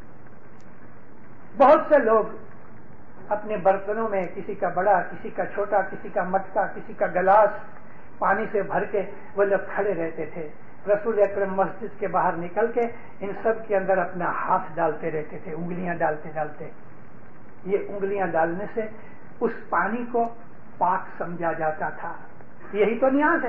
بہت سے لوگ اپنے برتنوں میں کسی کا بڑا، کسی کا چھوٹا، کسی کا مٹکا، کسی کا گلاس پانی سے بھر کے وہ لوگ کھڑے رہتے تھے۔ رسول اکرم مسجد کے باہر نکل کے ان سب کے اندر اپنا ہاتھ ڈالتے رہتے تھے، انگلیاں ڈالتے ڈالتے۔ یہ انگلیاں ڈالنے سے اس پانی کو پاک سمجھا جاتا تھا، یہی تو نیاز ہے۔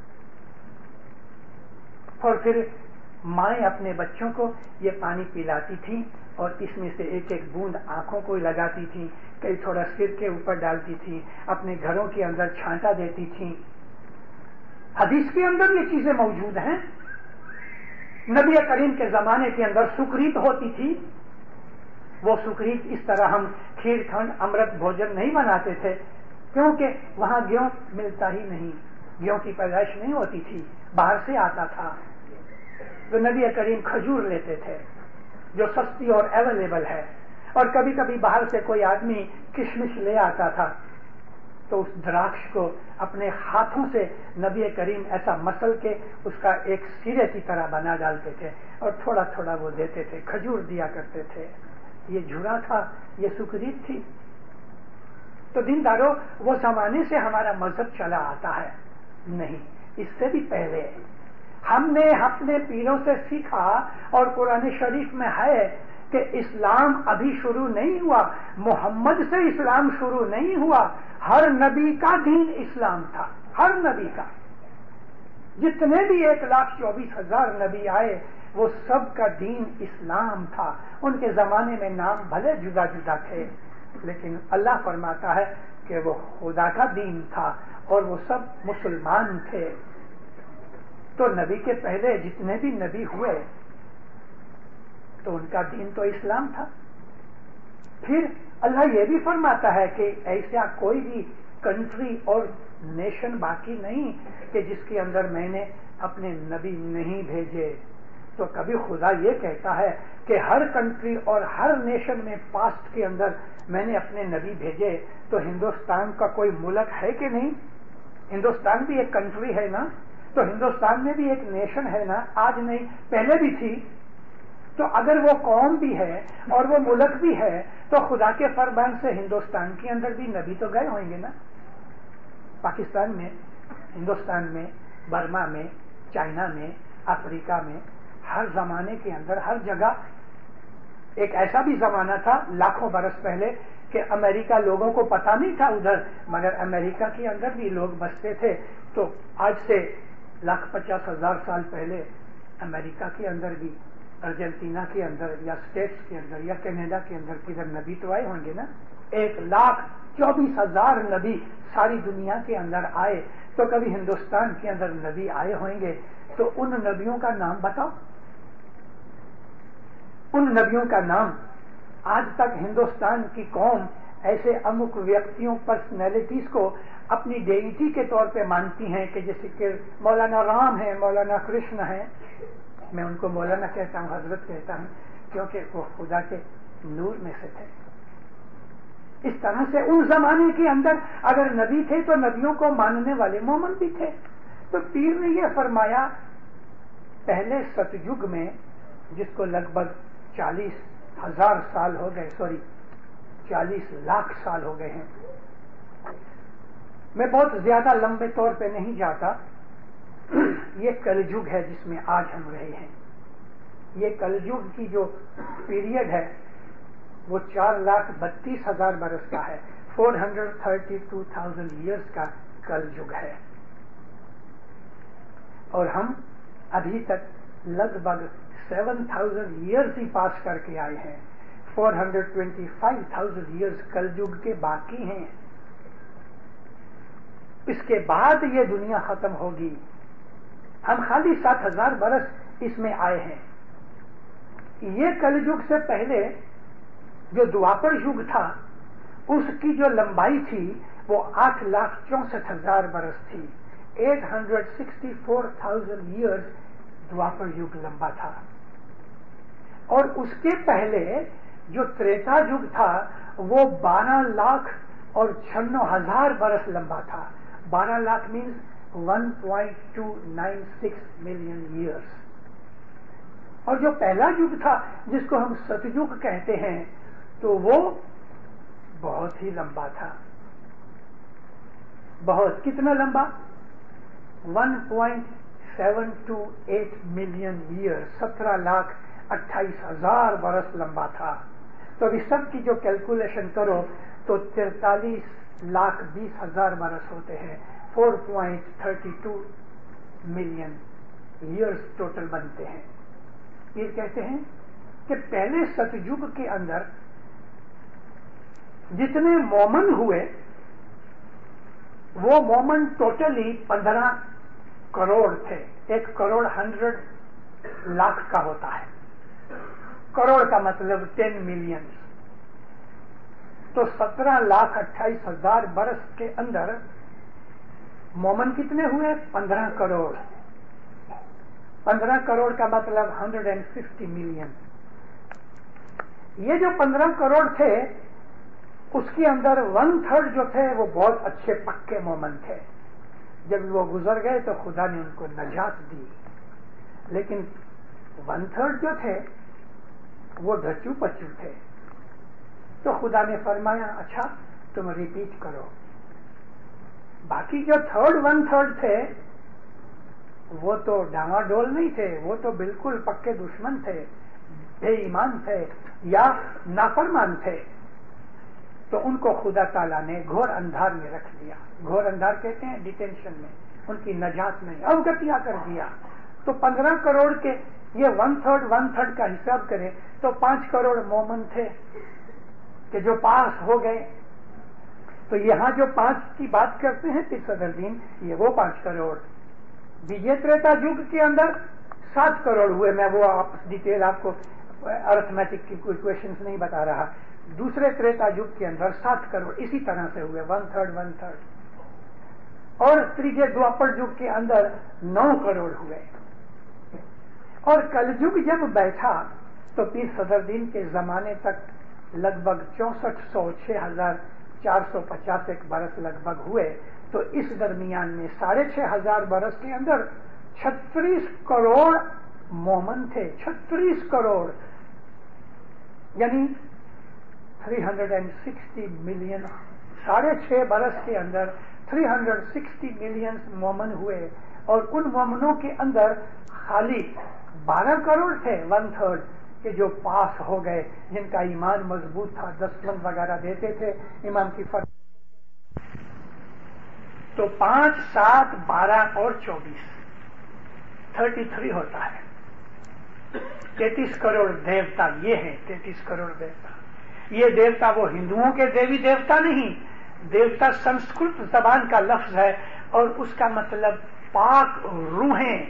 اور پھر مائیں اپنے بچوں کو یہ پانی پلاتی تھیں اور اس میں سے ایک ایک بوند آنکھوں کو لگاتی تھیں، کئی تھوڑا سر کے اوپر ڈالتی تھیں، اپنے گھروں کے اندر چھانٹا دیتی تھیں۔ حدیث کے اندر یہ چیزیں موجود ہیں۔ نبی کریم کے زمانے کے اندر سکریت ہوتی تھی، وہ سکریت اس طرح ہم کھیر کھنڈ امرت بھوجن نہیں بناتے تھے، کیونکہ وہاں گیہوں ملتا ہی نہیں، गेहूं की पैदाइश नहीं होती थी, बाहर से आता था। तो नबी करीम खजूर लेते थे जो सस्ती और अवेलेबल है, और कभी कभी बाहर से कोई आदमी किशमिश ले आता था, तो उस द्राक्ष को अपने हाथों से नबी करीम ऐसा मसल के उसका एक सिरे की तरह बना डालते थे और थोड़ा थोड़ा वो देते थे, खजूर दिया करते थे। ये झूरा था, ये सुकरीत थी। तो दीनदारों, वो जमाने से हमारा मजहब चला आता है नहीं, इससे भी पहले हमने अपने पीरों से सीखा, और कुरान शरीफ में है कि इस्लाम अभी शुरू नहीं हुआ, मोहम्मद से इस्लाम शुरू नहीं हुआ, हर नबी का दीन इस्लाम था, हर नबी का। जितने भी 1,24,000 नबी आए वो सब का दीन इस्लाम था। उनके जमाने में नाम भले जुदा जुदा थे, लेकिन अल्लाह फरमाता है कि वो खुदा का दीन था और वो सब मुसलमान थे। तो नबी के पहले जितने भी नबी हुए तो उनका दीन तो इस्लाम था। फिर अल्लाह ये भी फरमाता है कि ऐसा कोई भी कंट्री और नेशन बाकी नहीं कि जिसके अंदर मैंने अपने नबी नहीं भेजे। तो कभी खुदा ये कहता है कि हर कंट्री और हर नेशन में पास्ट के अंदर मैंने अपने नबी भेजे, तो हिंदुस्तान का कोई मुल्क है कि नहीं? हिंदुस्तान भी एक कंट्री है ना, तो हिंदुस्तान में भी एक नेशन है ना, आज नहीं पहले भी थी। तो अगर वो कौम भी है और वो मुल्क भी है, तो खुदा के फरमान से हिंदुस्तान के अंदर भी नबी तो गए होंगे ना। पाकिस्तान में, हिंदुस्तान में, बर्मा में, चाइना में, अफ्रीका में, हर जमाने के अंदर हर जगह एक ऐसा भी जमाना था लाखों बरस पहले कि अमेरिका लोगों को पता नहीं था उधर, मगर अमेरिका के अंदर भी लोग बसते थे। तो आज से 1,50,000 साल पहले अमेरिका के अंदर भी, अर्जेंटीना के अंदर या स्टेट्स के अंदर या कनाडा के अंदर किधर नबी तो आए होंगे ना। 1,24,000 नबी सारी दुनिया के अंदर आए, तो कभी हिंदुस्तान के अंदर नबी आए होंगे। तो उन नबियों का नाम बताओ, उन नबियों का नाम। आज तक हिंदुस्तान की कौम ऐसे अमुक व्यक्तियों, पर्सनैलिटीज को अपनी डेइटी के तौर पे मानती हैं कि जैसे कि मौलाना राम है, मौलाना कृष्ण है। मैं उनको मौलाना कहता हूँ, हजरत कहता हूँ, क्योंकि वो खुदा के नूर में से थे। इस तरह से उन जमाने के अंदर अगर नबी थे तो नबियों को मानने वाले मोमन भी थे। तो पीर ने यह फरमाया, पहले सतयुग में, जिसको लगभग 40,000 साल हो गए, 40 लाख साल हो गए हैं। मैं बहुत ज्यादा लंबे तौर पे नहीं जाता। ये कलयुग है जिसमें आज हम रहे हैं। ये कलयुग की जो पीरियड है वो 4,32,000 बरस का है। 432,000 ईयर्स का कलयुग है, और हम अभी तक लगभग 7,000 ईयर्स ही पास करके आए हैं। 425,000 ईयर्स कलयुग के बाकी हैं। इसके बाद ये दुनिया खत्म होगी। हम खाली 7,000 बरस इसमें आए हैं। ये कलयुग से पहले जो द्वापर युग था उसकी जो लंबाई थी वो 8,64,000 बरस थी। 864,000 ईयर्स द्वापर युग लंबा था। और उसके पहले जो त्रेता युग था वो 12,96,000 बरस लंबा था। 12 लाख मीन्स 1.296 मिलियन ईयर्स। और जो पहला युग था जिसको हम सतयुग कहते हैं, तो वो बहुत ही लंबा था। बहुत, कितना लंबा? 1.728 मिलियन ईयर, 17,28,000 बरस लंबा था। तो अभी सब की जो कैलकुलेशन करो तो 43,20,000 बरस होते हैं। 4.32 मिलियन ईयर्स टोटल बनते हैं। ये कहते हैं कि पहले सतयुग के अंदर जितने मोमन हुए वो मोमन टोटली 15 करोड़ थे। 1 करोड़ 100 लाख का होता है। करोड़ का मतलब 10 मिलियन। तो 17,28,000 बरस के अंदर मोमन कितने हुए? 15 करोड़। 15 करोड़ का मतलब 150 मिलियन। ये जो 15 करोड़ थे उसके अंदर 1/3 जो थे वो बहुत अच्छे पक्के मोमन थे। जब वो गुजर गए तो खुदा ने उनको नजात दी, लेकिन 1/3 जो थे वो ढचू पचू थे। तो खुदा ने फरमाया अच्छा तुम रिपीट करो। बाकी जो 1/3 थे वो तो डामाडोल नहीं थे, वो तो बिल्कुल पक्के दुश्मन थे, बेईमान थे या नाफरमान थे। तो उनको खुदा ताला ने घोर अंधार में रख दिया। घोर अंधार कहते हैं डिटेंशन में, उनकी नजात नहीं, अवगतिया कर दिया। तो 15 करोड़ के ये 1/3 का हिसाब करें तो 5 करोड़ मोमन थे कि जो पास हो गए। तो यहां जो 5 की बात करते हैं फिर सदरुद्दीन, ये वो 5 करोड़। विजय त्रेता युग के अंदर 7 करोड़ हुए। मैं वो डिटेल आपको अर्थमेटिक की कोई क्वेश्चंस नहीं बता रहा। दूसरे त्रेता युग के अंदर 7 करोड़ इसी तरह से हुए, 1/3। और त्रीजे द्वापर युग के अंदर 9 करोड़ हुए। और कलयुग जब बैठा तो पीर सदरुद्दीन के जमाने तक लगभग 6400 6450 बरस लगभग हुए। तो इस दरमियान में 6500 बरस के अंदर 36 करोड़ मोमन थे। 36 करोड़ यानी 360 मिलियन। 6.5 बरस के अंदर 360 मिलियन मोमन हुए। और उन मोमनों के अंदर खाली 12 करोड़ थे 1/3 के जो पास हो गए, जिनका ईमान मजबूत था, दस्तमंद वगैरह देते थे ईमान की फर्क। तो 5, 7, 12 और 24 33 होता है। 33 करोड़ देवता ये हैं। 33 करोड़ देवता। ये देवता वो हिंदुओं के देवी देवता नहीं। देवता संस्कृत जबान का लफ्ज है और उसका मतलब पाक रूहें।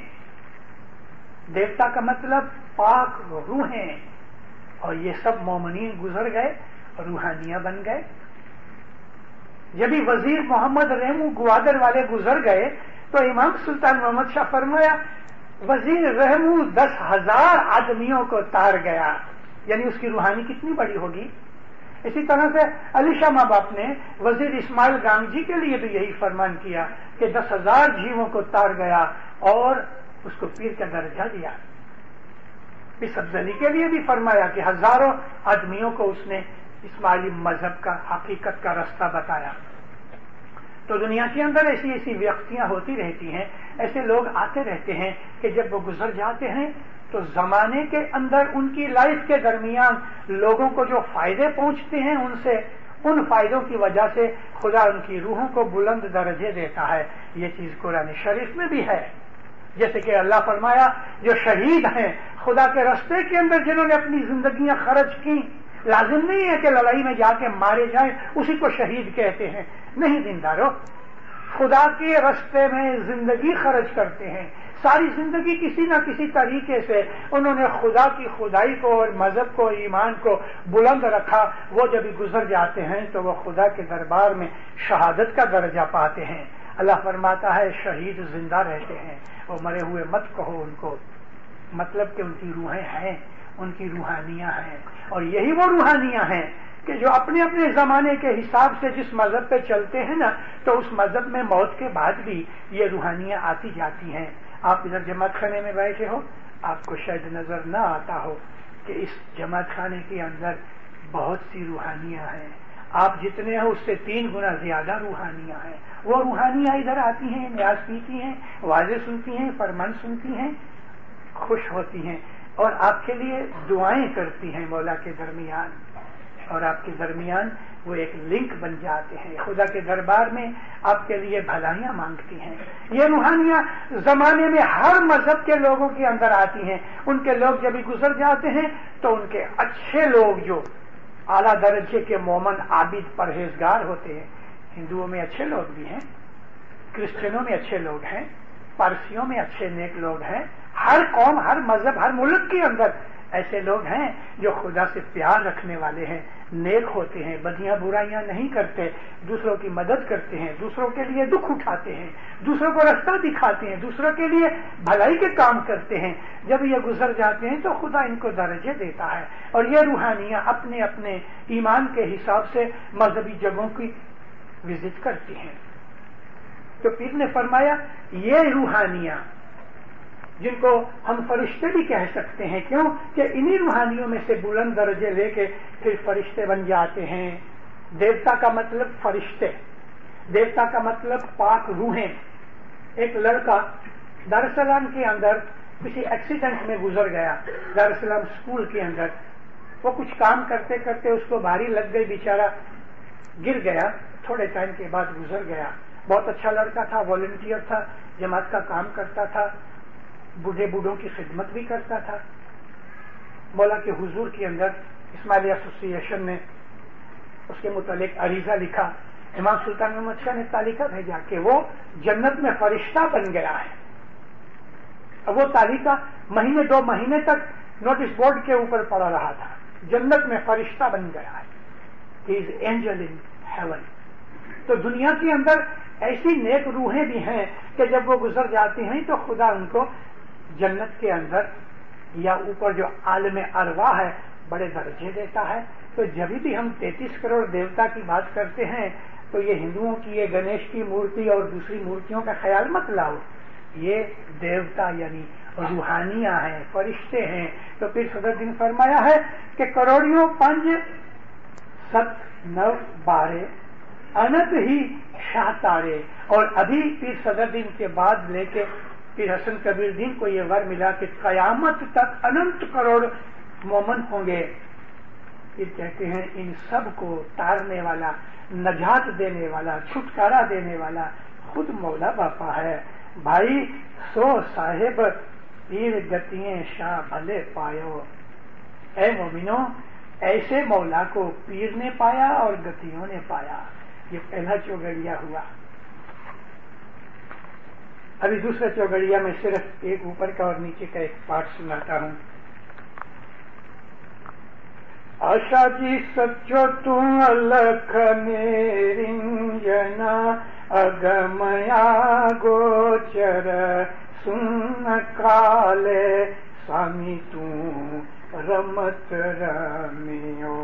देवता का मतलब पाक रूहें। और ये सब मोमिनीन गुजर गए, रूहानिया बन गए। जब भी वजीर मोहम्मद रहमू ग्वादर वाले गुजर गए तो इमाम सुल्तान मोहम्मद शाह फरमाया वजीर रहमू 10,000 आदमियों को तार गया। यानी उसकी रूहानी कितनी बड़ी होगी। इसी तरह से अली शाह माँ बाप ने वजीर इस्माइल गांधी के लिए भी यही फरमान किया कि 10,000 जीवों को तार गया और उसको पीर का दर्जा दिया। इस अफजली के लिए भी फरमाया कि हजारों आदमियों को उसने इस्माइली मजहब का हकीकत का रास्ता बताया। तो दुनिया के अंदर ऐसी ऐसी व्यक्तियां होती रहती हैं, ऐसे लोग आते रहते हैं कि जब वो गुजर जाते हैं तो जमाने के अंदर उनकी लाइफ के दरमियान लोगों को जो फायदे पहुंचते हैं उनसे उन फायदों की वजह से खुदा उनकी रूहों को बुलंद दर्जे देता है। ये चीज कुरान शरीफ में भी है। जैसे कि अल्लाह फरमाया जो शहीद हैं खुदा के रास्ते के अंदर जिन्होंने अपनी जिंदगियां खर्च की, लाजिम नहीं है कि लड़ाई में जाके मारे जाएं उसी को शहीद कहते हैं। नहीं जिंदारो, खुदा के रास्ते में जिंदगी खर्च करते हैं। सारी जिंदगी किसी न किसी तरीके से उन्होंने खुदा की खुदाई को और मजहब को, ईमान को बुलंद रखा। वो जब गुजर जाते हैं तो वो खुदा के दरबार में शहादत का दर्जा पाते हैं। अल्लाह फरमाता है शहीद जिंदा रहते हैं, वो मरे हुए मत कहो उनको। मतलब कि उनकी रूहें हैं, उनकी रूहानियां हैं। और यही वो रूहानियां हैं कि जो अपने अपने जमाने के हिसाब से जिस मजहब पे चलते हैं ना, तो उस मजहब में मौत के बाद भी ये रूहानियां आती जाती हैं। आप इधर जमात खाने में बैठे हो, आपको शायद नजर न आता हो कि इस जमात खाने के अंदर बहुत सी रूहानियां हैं। आप जितने हो उससे 3 गुना ज्यादा रूहानियां हैं। वो रूहानियां इधर आती हैं, न्याज पीती हैं, वाज़े सुनती हैं, फरमान सुनती हैं, खुश होती हैं और आपके लिए दुआएं करती हैं मौला के दरमियान। और आपके दरमियान वो एक लिंक बन जाते हैं। खुदा के दरबार में आपके लिए भलाइयां मांगती हैं। ये रूहानियां जमाने में हर मजहब के लोगों के अंदर आती हैं। उनके लोग जब भी गुजर जाते हैं तो उनके अच्छे लोग जो आला दर्जे के मोमन आबिद परहेजगार होते हैं, हिंदुओं में अच्छे लोग भी हैं, क्रिश्चियनों में अच्छे लोग हैं, पारसियों में अच्छे नेक लोग हैं। हर कौम, हर मजहब, हर मुल्क के अंदर ایسے لوگ ہیں جو خدا سے پیار رکھنے والے ہیں، نیک ہوتے ہیں، بدیاں برائیاں نہیں کرتے، دوسروں کی مدد کرتے ہیں، دوسروں کے لیے دکھ اٹھاتے ہیں، دوسروں کو رستہ دکھاتے ہیں، دوسروں کے لیے بھلائی کے کام کرتے ہیں. جب یہ گزر جاتے ہیں تو خدا ان کو درجے دیتا ہے. اور یہ روحانیاں اپنے اپنے ایمان کے حساب سے مذہبی جگہوں کی وزٹ کرتی ہیں. تو پیر نے فرمایا یہ روحانیاں جن کو ہم فرشتے بھی کہہ سکتے ہیں، کیوں کہ انہی روحانیوں میں سے بلند درجے لے کے پھر فرشتے بن جاتے ہیں. دیوتا کا مطلب فرشتے، دیوتا کا مطلب پاک روحیں. ایک لڑکا دار السلام کے اندر کسی ایکسیڈنٹ میں گزر گیا، دار السلام اسکول کے اندر. وہ کچھ کام کرتے کرتے اس کو بھاری لگ گئی، بیچارہ گر گیا، تھوڑے ٹائم کے بعد گزر گیا. بہت اچھا لڑکا تھا، والنٹیئر تھا، جماعت کا کام کرتا تھا، بوڑھوں کی خدمت بھی کرتا تھا. مولا کے حضور کے اندر اسماعیلی ایسوسی ایشن نے اس کے متعلق عریضہ لکھا. امام سلطان محمد شاہ نے تعلیقہ بھیجا کہ وہ جنت میں فرشتہ بن گیا ہے. اب وہ تعلیقہ مہینے 2 مہینے تک نوٹس بورڈ کے اوپر پڑا رہا تھا. جنت میں فرشتہ بن گیا ہے. He is angel in heaven. تو دنیا کے اندر ایسی نیک روحیں بھی ہیں کہ جب وہ گزر جاتی ہیں تو خدا ان کو جنت کے اندر یا اوپر جو عالم ارواح ہے بڑے درجے دیتا ہے. تو جب بھی ہم 33 کروڑ دیوتا کی بات کرتے ہیں تو یہ ہندوؤں کی یہ گنیش کی مورتی اور دوسری مورتیوں کا خیال مت لاؤ. یہ دیوتا یعنی روحانیاں ہیں، فرشتے ہیں. تو پھر صدر دن فرمایا ہے کہ کروڑیوں 5 7 9 12 انت ہی شاہ تارے. اور ابھی پیر صدر دن کے بعد لے کے پیر حسن کبیر دین کو یہ ور ملا کہ قیامت تک اننت کروڑ مومن ہوں گے. پھر کہتے ہیں ان سب کو تارنے والا، نجات دینے والا، چھٹکارا دینے والا خود مولا باپا ہے. بھائی سو صاحب پیر گتییں شاہ بھلے پایو. اے مومنوں، ایسے مولا کو پیر نے پایا اور گتیوں نے پایا. یہ پہلا چوگڑیا ہوا. ابھی دوسرا چوگڑیا میں صرف ایک اوپر کا اور نیچے کا ایک پارٹ سناتا ہوں. آشا جی سچو تم الکھ نرنجنا اگمیا گوچر سن کالے سامی تم رمت رمیو.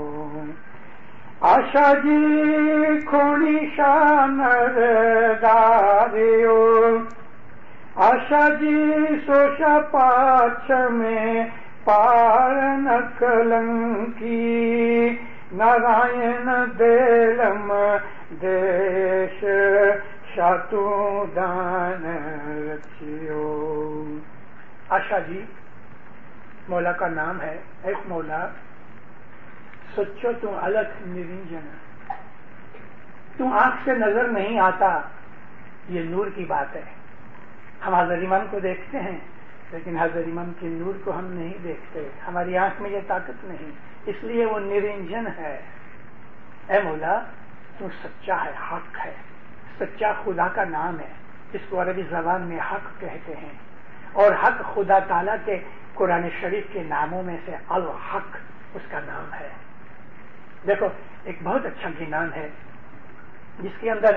آشا جی کھوڑی شانر داریو. آشا جی سوشا پاچھ میں پارن کلنکی نارائن دیلم دیش شاتو دان رچیو. آشا جی مولا کا نام ہے. ایک مولا سچو تم الکھ نرنجن، تم آنکھ سے نظر نہیں آتا، یہ نور کی بات ہے. ہم حضرت امام کو دیکھتے ہیں لیکن حضرت امام کے نور کو ہم نہیں دیکھتے. ہماری آنکھ میں یہ طاقت نہیں، اس لیے وہ نرنجن ہے. اے مولا تو سچا ہے، حق ہے. سچا خدا کا نام ہے. اس کو عربی زبان میں حق کہتے ہیں. اور حق خدا تعالیٰ کے قرآن شریف کے ناموں میں سے الحق اس کا نام ہے. دیکھو ایک بہت اچھا گنان ہے جس کے اندر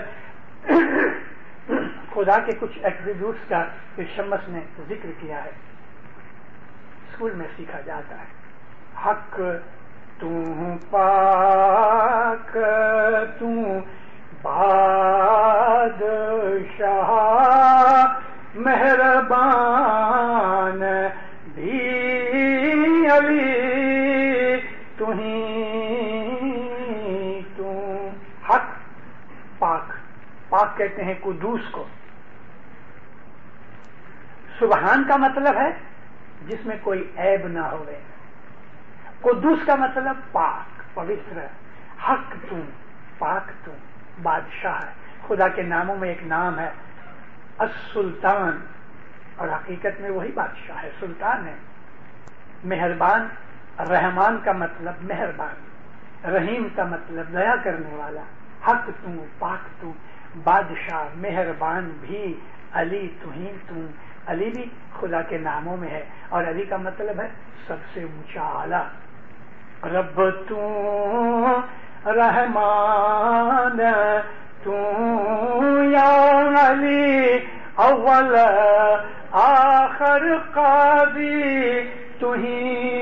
خدا کے کچھ ایٹریبیوٹس کا شمس نے ذکر کیا ہے. اسکول میں سیکھا جاتا ہے. حق تو پاک تو بادشاہ مہربان بھی علی تو حق پاک. پاک کہتے ہیں قدوس کو. سبحان کا مطلب ہے جس میں کوئی عیب نہ ہوئے. قدوس کا مطلب پاک، پوتر. حق تم، پاک تم، بادشاہ ہے. خدا کے ناموں میں ایک نام ہے السلطان، اور حقیقت میں وہی بادشاہ ہے، سلطان ہے. مہربان، رحمان کا مطلب مہربان، رحیم کا مطلب دیا کرنے والا. حق تم، پاک تم، بادشاہ، مہربان بھی علی تم علی بھی خدا کے ناموں میں ہے، اور علی کا مطلب ہے سب سے اونچا اعلیٰ. رب تو رحمان تو یا علی اول آخر قاضی تو ہی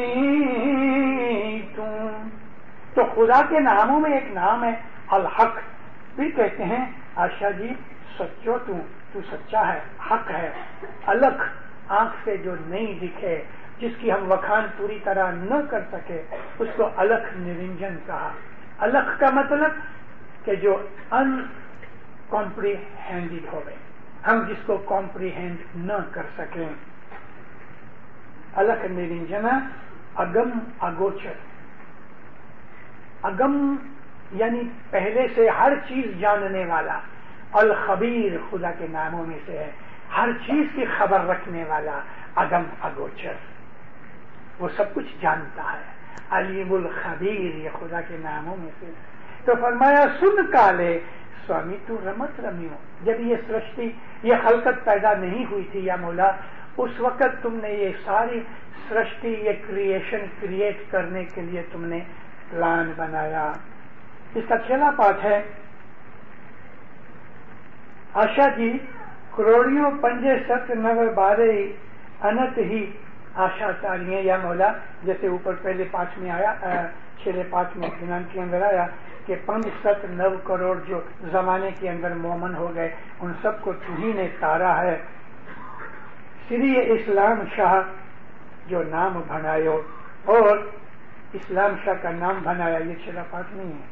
تم. تو خدا کے ناموں میں ایک نام ہے الحق. پھر کہتے ہیں آشا جی سچو تو سچا ہے، حق ہے. الگ آنکھ سے جو نہیں دکھے، جس کی ہم وکھان پوری طرح نہ کر سکے، اس کو الکھ نرنجن کہا. الکھ کا مطلب کہ جو ان کمپریہینڈڈ ہو گئے، ہم جس کو کمپریہینڈ نہ کر سکیں. الکھ نرنجن اگم اگوچر. اگم یعنی پہلے سے ہر چیز جاننے والا. الخبیر خدا کے ناموں میں سے ہے، ہر چیز کی خبر رکھنے والا. اگم اگوچر، وہ سب کچھ جانتا ہے. علیم الخبیر یہ خدا کے ناموں میں سے. تو فرمایا سن کالے سوامی تو رمت رمیو. جب یہ سرشٹی، یہ خلقت پیدا نہیں ہوئی تھی یا مولا، اس وقت تم نے یہ ساری سرشٹی، یہ کریشن کریٹ کرنے کے لیے تم نے پلان بنایا. اس کا 6واں پارٹ ہے آشا جی کروڑیوں پنجے ست نو بارے انت ہی آشا چاریے یا مولا. جیسے اوپر پہلے 5 میں آیا، 6 5 میں دنان کے اندر آیا کہ 509 کروڑ جو زمانے کے اندر مومن ہو گئے، ان سب کو تمہیں نے تارا ہے. سری اسلام شاہ جو نام بنایا، اور اسلام شاہ کا نام بنایا. یہ 6 5 نہیں ہے.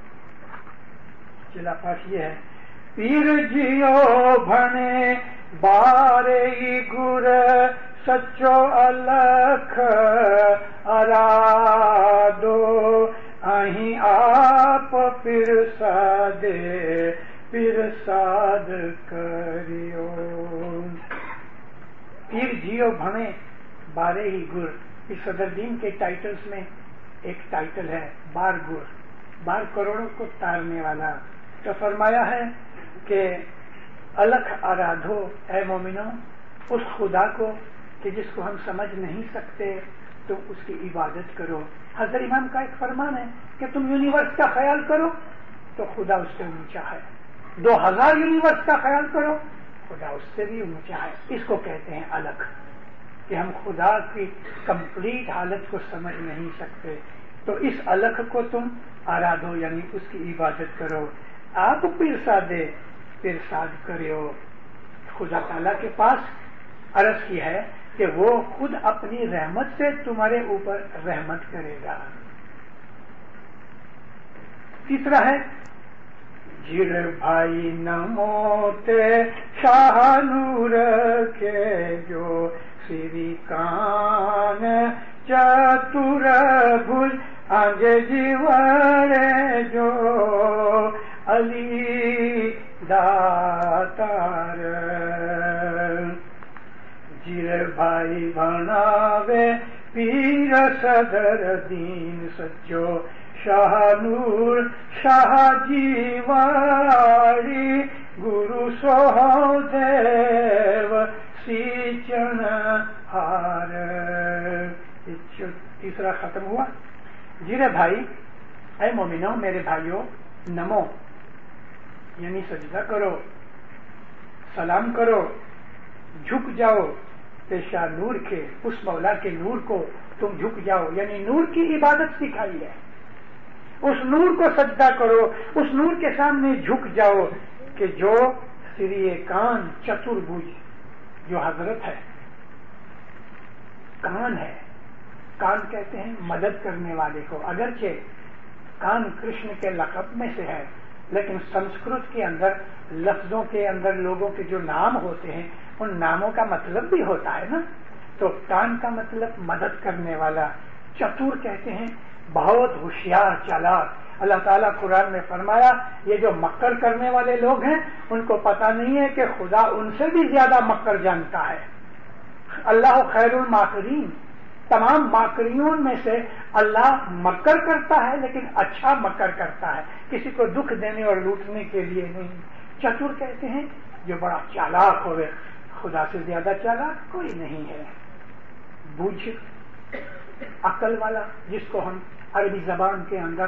6 5 یہ ہے پیر جیو بھنے بارے گر سچو الکھ ارادو اہیں آپ پرساد کریو. پیر جیو بھنے بارے ہی گر. اس صدردین کے ٹائٹلز میں ایک ٹائٹل ہے بار گر، 12 کروڑوں کو تارنے والا. تو فرمایا ہے کہ الکھ آرادھو اے مومنوں، اس خدا کو کہ جس کو ہم سمجھ نہیں سکتے تو اس کی عبادت کرو. حضرت امام کا ایک فرمان ہے کہ تم یونیورس کا خیال کرو تو خدا اس سے اونچا ہے. 2000 یونیورس کا خیال کرو، خدا اس سے بھی اونچا ہے. اس کو کہتے ہیں الکھ، کہ ہم خدا کی کمپلیٹ حالت کو سمجھ نہیں سکتے. تو اس الکھ کو تم آرادھو یعنی اس کی عبادت کرو. آپ پرساد کرو. خدا تعالیٰ کے پاس عرض کی ہے کہ وہ خود اپنی رحمت سے تمہارے اوپر رحمت کرے گا. تیسرا ہے جیر بھائی نموتے شاہ نور کے جو سری کان چتر بھل آج جیورے جو علی داتار. جیر بھائی بناوے پیر صدر دین سچو شاہ نور شاہ جیواری گرو سو دیو سیچن ہار. تیسرا ختم ہوا. جیرے بھائی اے مومنوں، میرے بھائیوں، نمو یعنی سجدہ کرو، سلام کرو، جھک جاؤ پیشہ نور کے. اس مولا کے نور کو تم جھک جاؤ، یعنی نور کی عبادت سکھائی ہے. اس نور کو سجدہ کرو، اس نور کے سامنے جھک جاؤ کہ جو سری کان چتربھج جو حضرت ہے، کان ہے. کان کہتے ہیں مدد کرنے والے کو. اگرچہ کان کرشن کے لقب میں سے ہے، لیکن سنسکرت کے اندر لفظوں کے اندر لوگوں کے جو نام ہوتے ہیں ان ناموں کا مطلب بھی ہوتا ہے نا. تو کان کا مطلب مدد کرنے والا. چتور کہتے ہیں بہت ہوشیار چالاک. اللہ تعالیٰ قرآن میں فرمایا یہ جو مکر کرنے والے لوگ ہیں ان کو پتہ نہیں ہے کہ خدا ان سے بھی زیادہ مکر جانتا ہے. اللہ خیر الماکرین، تمام ماکریوں میں سے اللہ مکر کرتا ہے لیکن اچھا مکر کرتا ہے، کسی کو دکھ دینے اور لوٹنے کے لیے نہیں. چتور کہتے ہیں جو بڑا چالاک ہوئے، خدا سے زیادہ چالاک کوئی نہیں ہے. بوجھ عقل والا، جس کو ہم عربی زبان کے اندر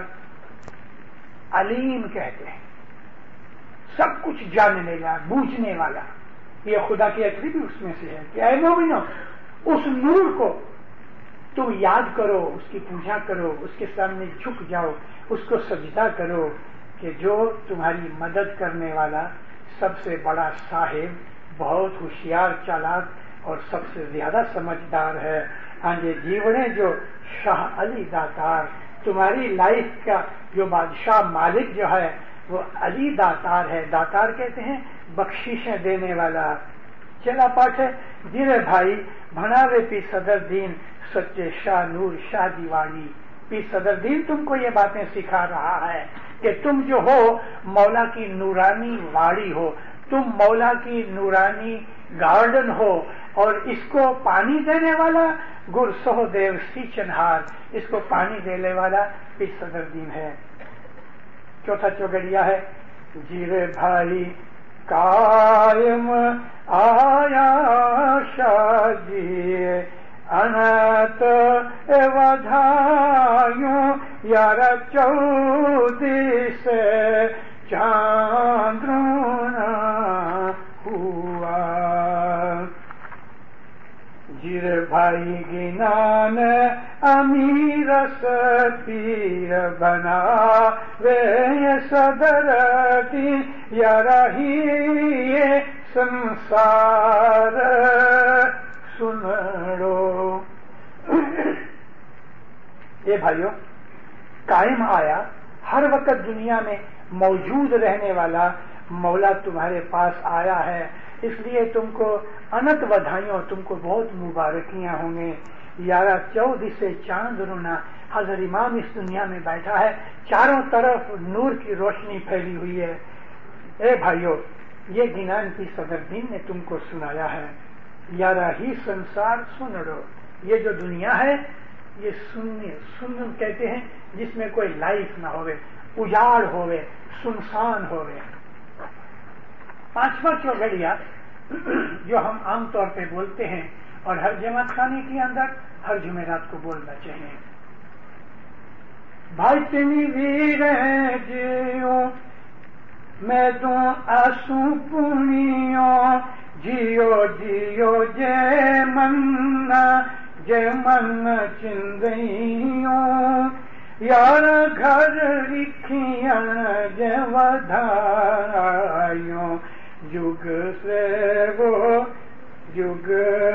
علیم کہتے ہیں، سب کچھ جاننے والا، بوجھنے والا، یہ خدا کی ایٹریبیوٹ اس میں سے ہے کہ اے مومنو، اس نور کو تم یاد کرو، اس کی پوجا کرو، اس کے سامنے جھک جاؤ، اس کو سجدہ کرو کہ جو تمہاری مدد کرنے والا، سب سے بڑا صاحب، بہت ہوشیار، چالاک اور سب سے زیادہ سمجھدار ہے. آنجے جیوڑے جو شاہ علی داتار، تمہاری لائف کا جو بادشاہ مالک جو ہے وہ علی داتار ہے. داتار کہتے ہیں بخشیشیں دینے والا. چلا پاٹ ہے، دیرے بھائی بھناوے پی صدر دین سچے شاہ نور شاہ دیوانی. پی صدر دین تم کو یہ باتیں سکھا رہا ہے کہ تم جو ہو مولا کی نورانی واڑی ہو، تم مولا کی نورانی گارڈن ہو، اور اس کو پانی دینے والا گر سہو دیو سیچنہار، اس کو پانی دینے والا پی صدر دین ہے. چوتھا چوگڑیا ہے، جیرے بھائی قائم آیا شادی انت ودھایوں یار چودی سے چاندرونا ہوا. جیر بھائی گنان امیر پیر بنا وے صدر دین یار ہی سنسار سنڑو. یہ بھائیو، قائم آیا، ہر وقت دنیا میں موجود رہنے والا مولا تمہارے پاس آیا ہے. اس لیے تم کو انت بدھائیوں، تم کو بہت مبارکیاں ہوں گے. یارہ چودہ سے چاند رونا. حضرت امام اس دنیا میں بیٹھا ہے، چاروں طرف نور کی روشنی پھیلی ہوئی ہے. اے بھائیو، یہ گنان کی صدر دین نے تم کو سنایا ہے. یارہ ہی سنسار سنڑو. یہ جو دنیا ہے یہ سن کہتے ہیں جس میں کوئی لائف نہ ہوئے، اجاڑ ہوئے، سنسان ہوئے. پانچواں چوگڑیا جو ہم عام طور پہ بولتے ہیں اور ہر جماعت خانے کے اندر ہر جمعرات کو بولنا چاہیے. بھائی تنی ویر جیو میں دوں آسو پونیوں، جیو جیو جے من چندیوں، یار گھر لکھیاں جے ودھائیوں، جگ سے وہ جگ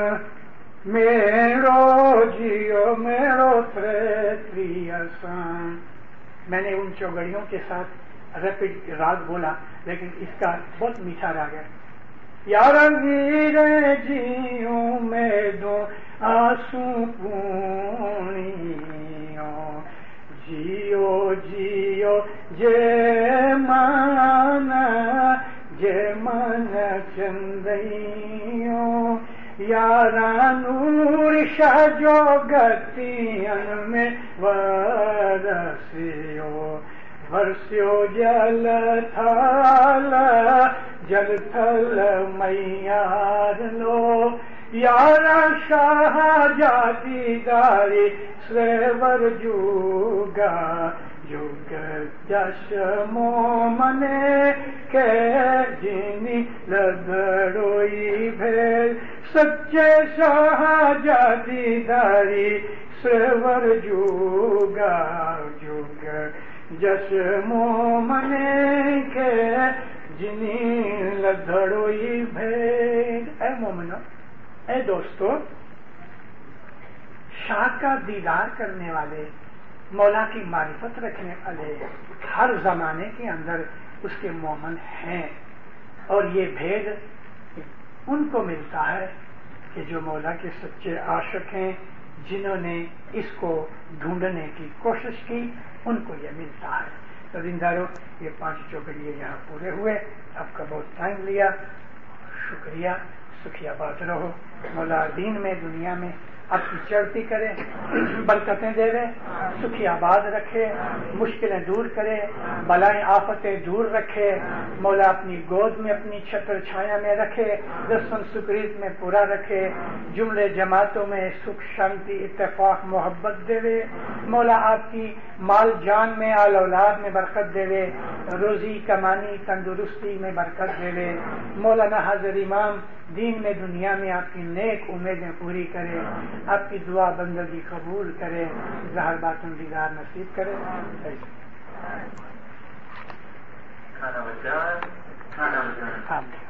میرو جیو میرو تریسان. میں نے ان چوگڑیوں کے ساتھ ریپڈ راگ بولا، لیکن اس کا بہت میٹھا راگ ہے. یار ویر جیوں میں دو آسو پونیوں، جیو جیو جے من چندیوں، یارا نور شاہ جو گتین میں ورسیو جل تھل میار لو، یارا شاہ جاتی داری سریور جوگا، جگ جش مومنے کے جنی لدڑوئی بھیل، سچے شاہ جاتی داری سریور جوگا، جگ جش مومنے کے جنی لدڑوئی بھیل. اے مومنو، اے دوستو، شاہ کا دیدار کرنے والے، مولا کی معرفت رکھنے والے ہر زمانے کے اندر اس کے مومن ہیں. اور یہ بھید ان کو ملتا ہے کہ جو مولا کے سچے عاشق ہیں، جنہوں نے اس کو ڈھونڈنے کی کوشش کی، ان کو یہ ملتا ہے. تو زندارو، یہ 5 چوگڑیے یہاں پورے ہوئے. آپ کا بہت ٹائم لیا، شکریہ. سکھی آباد رہو. مولا دین میں، دنیا میں آپ کی چڑھتی کرے، برکتیں دے دے، سکھی آباد رکھے، مشکلیں دور کرے، بلائیں آفتیں دور رکھے، مولا اپنی گود میں اپنی چھتر چھایا میں رکھے، رسم سکریت میں پورا رکھے، جملے جماعتوں میں سکھ شانتی اتفاق محبت دے دے، مولا آپ کی مال جان میں آل اولاد میں برکت دے دے، روزی کمانی تندرستی میں برکت دے دے، مولانا حاضر امام دین میں دنیا میں آپ کی نیک امیدیں پوری کرے، آپ کی دعا بندگی قبول کرے، ظاہر باطن دیدار نصیب کرے۔ کھانا بچا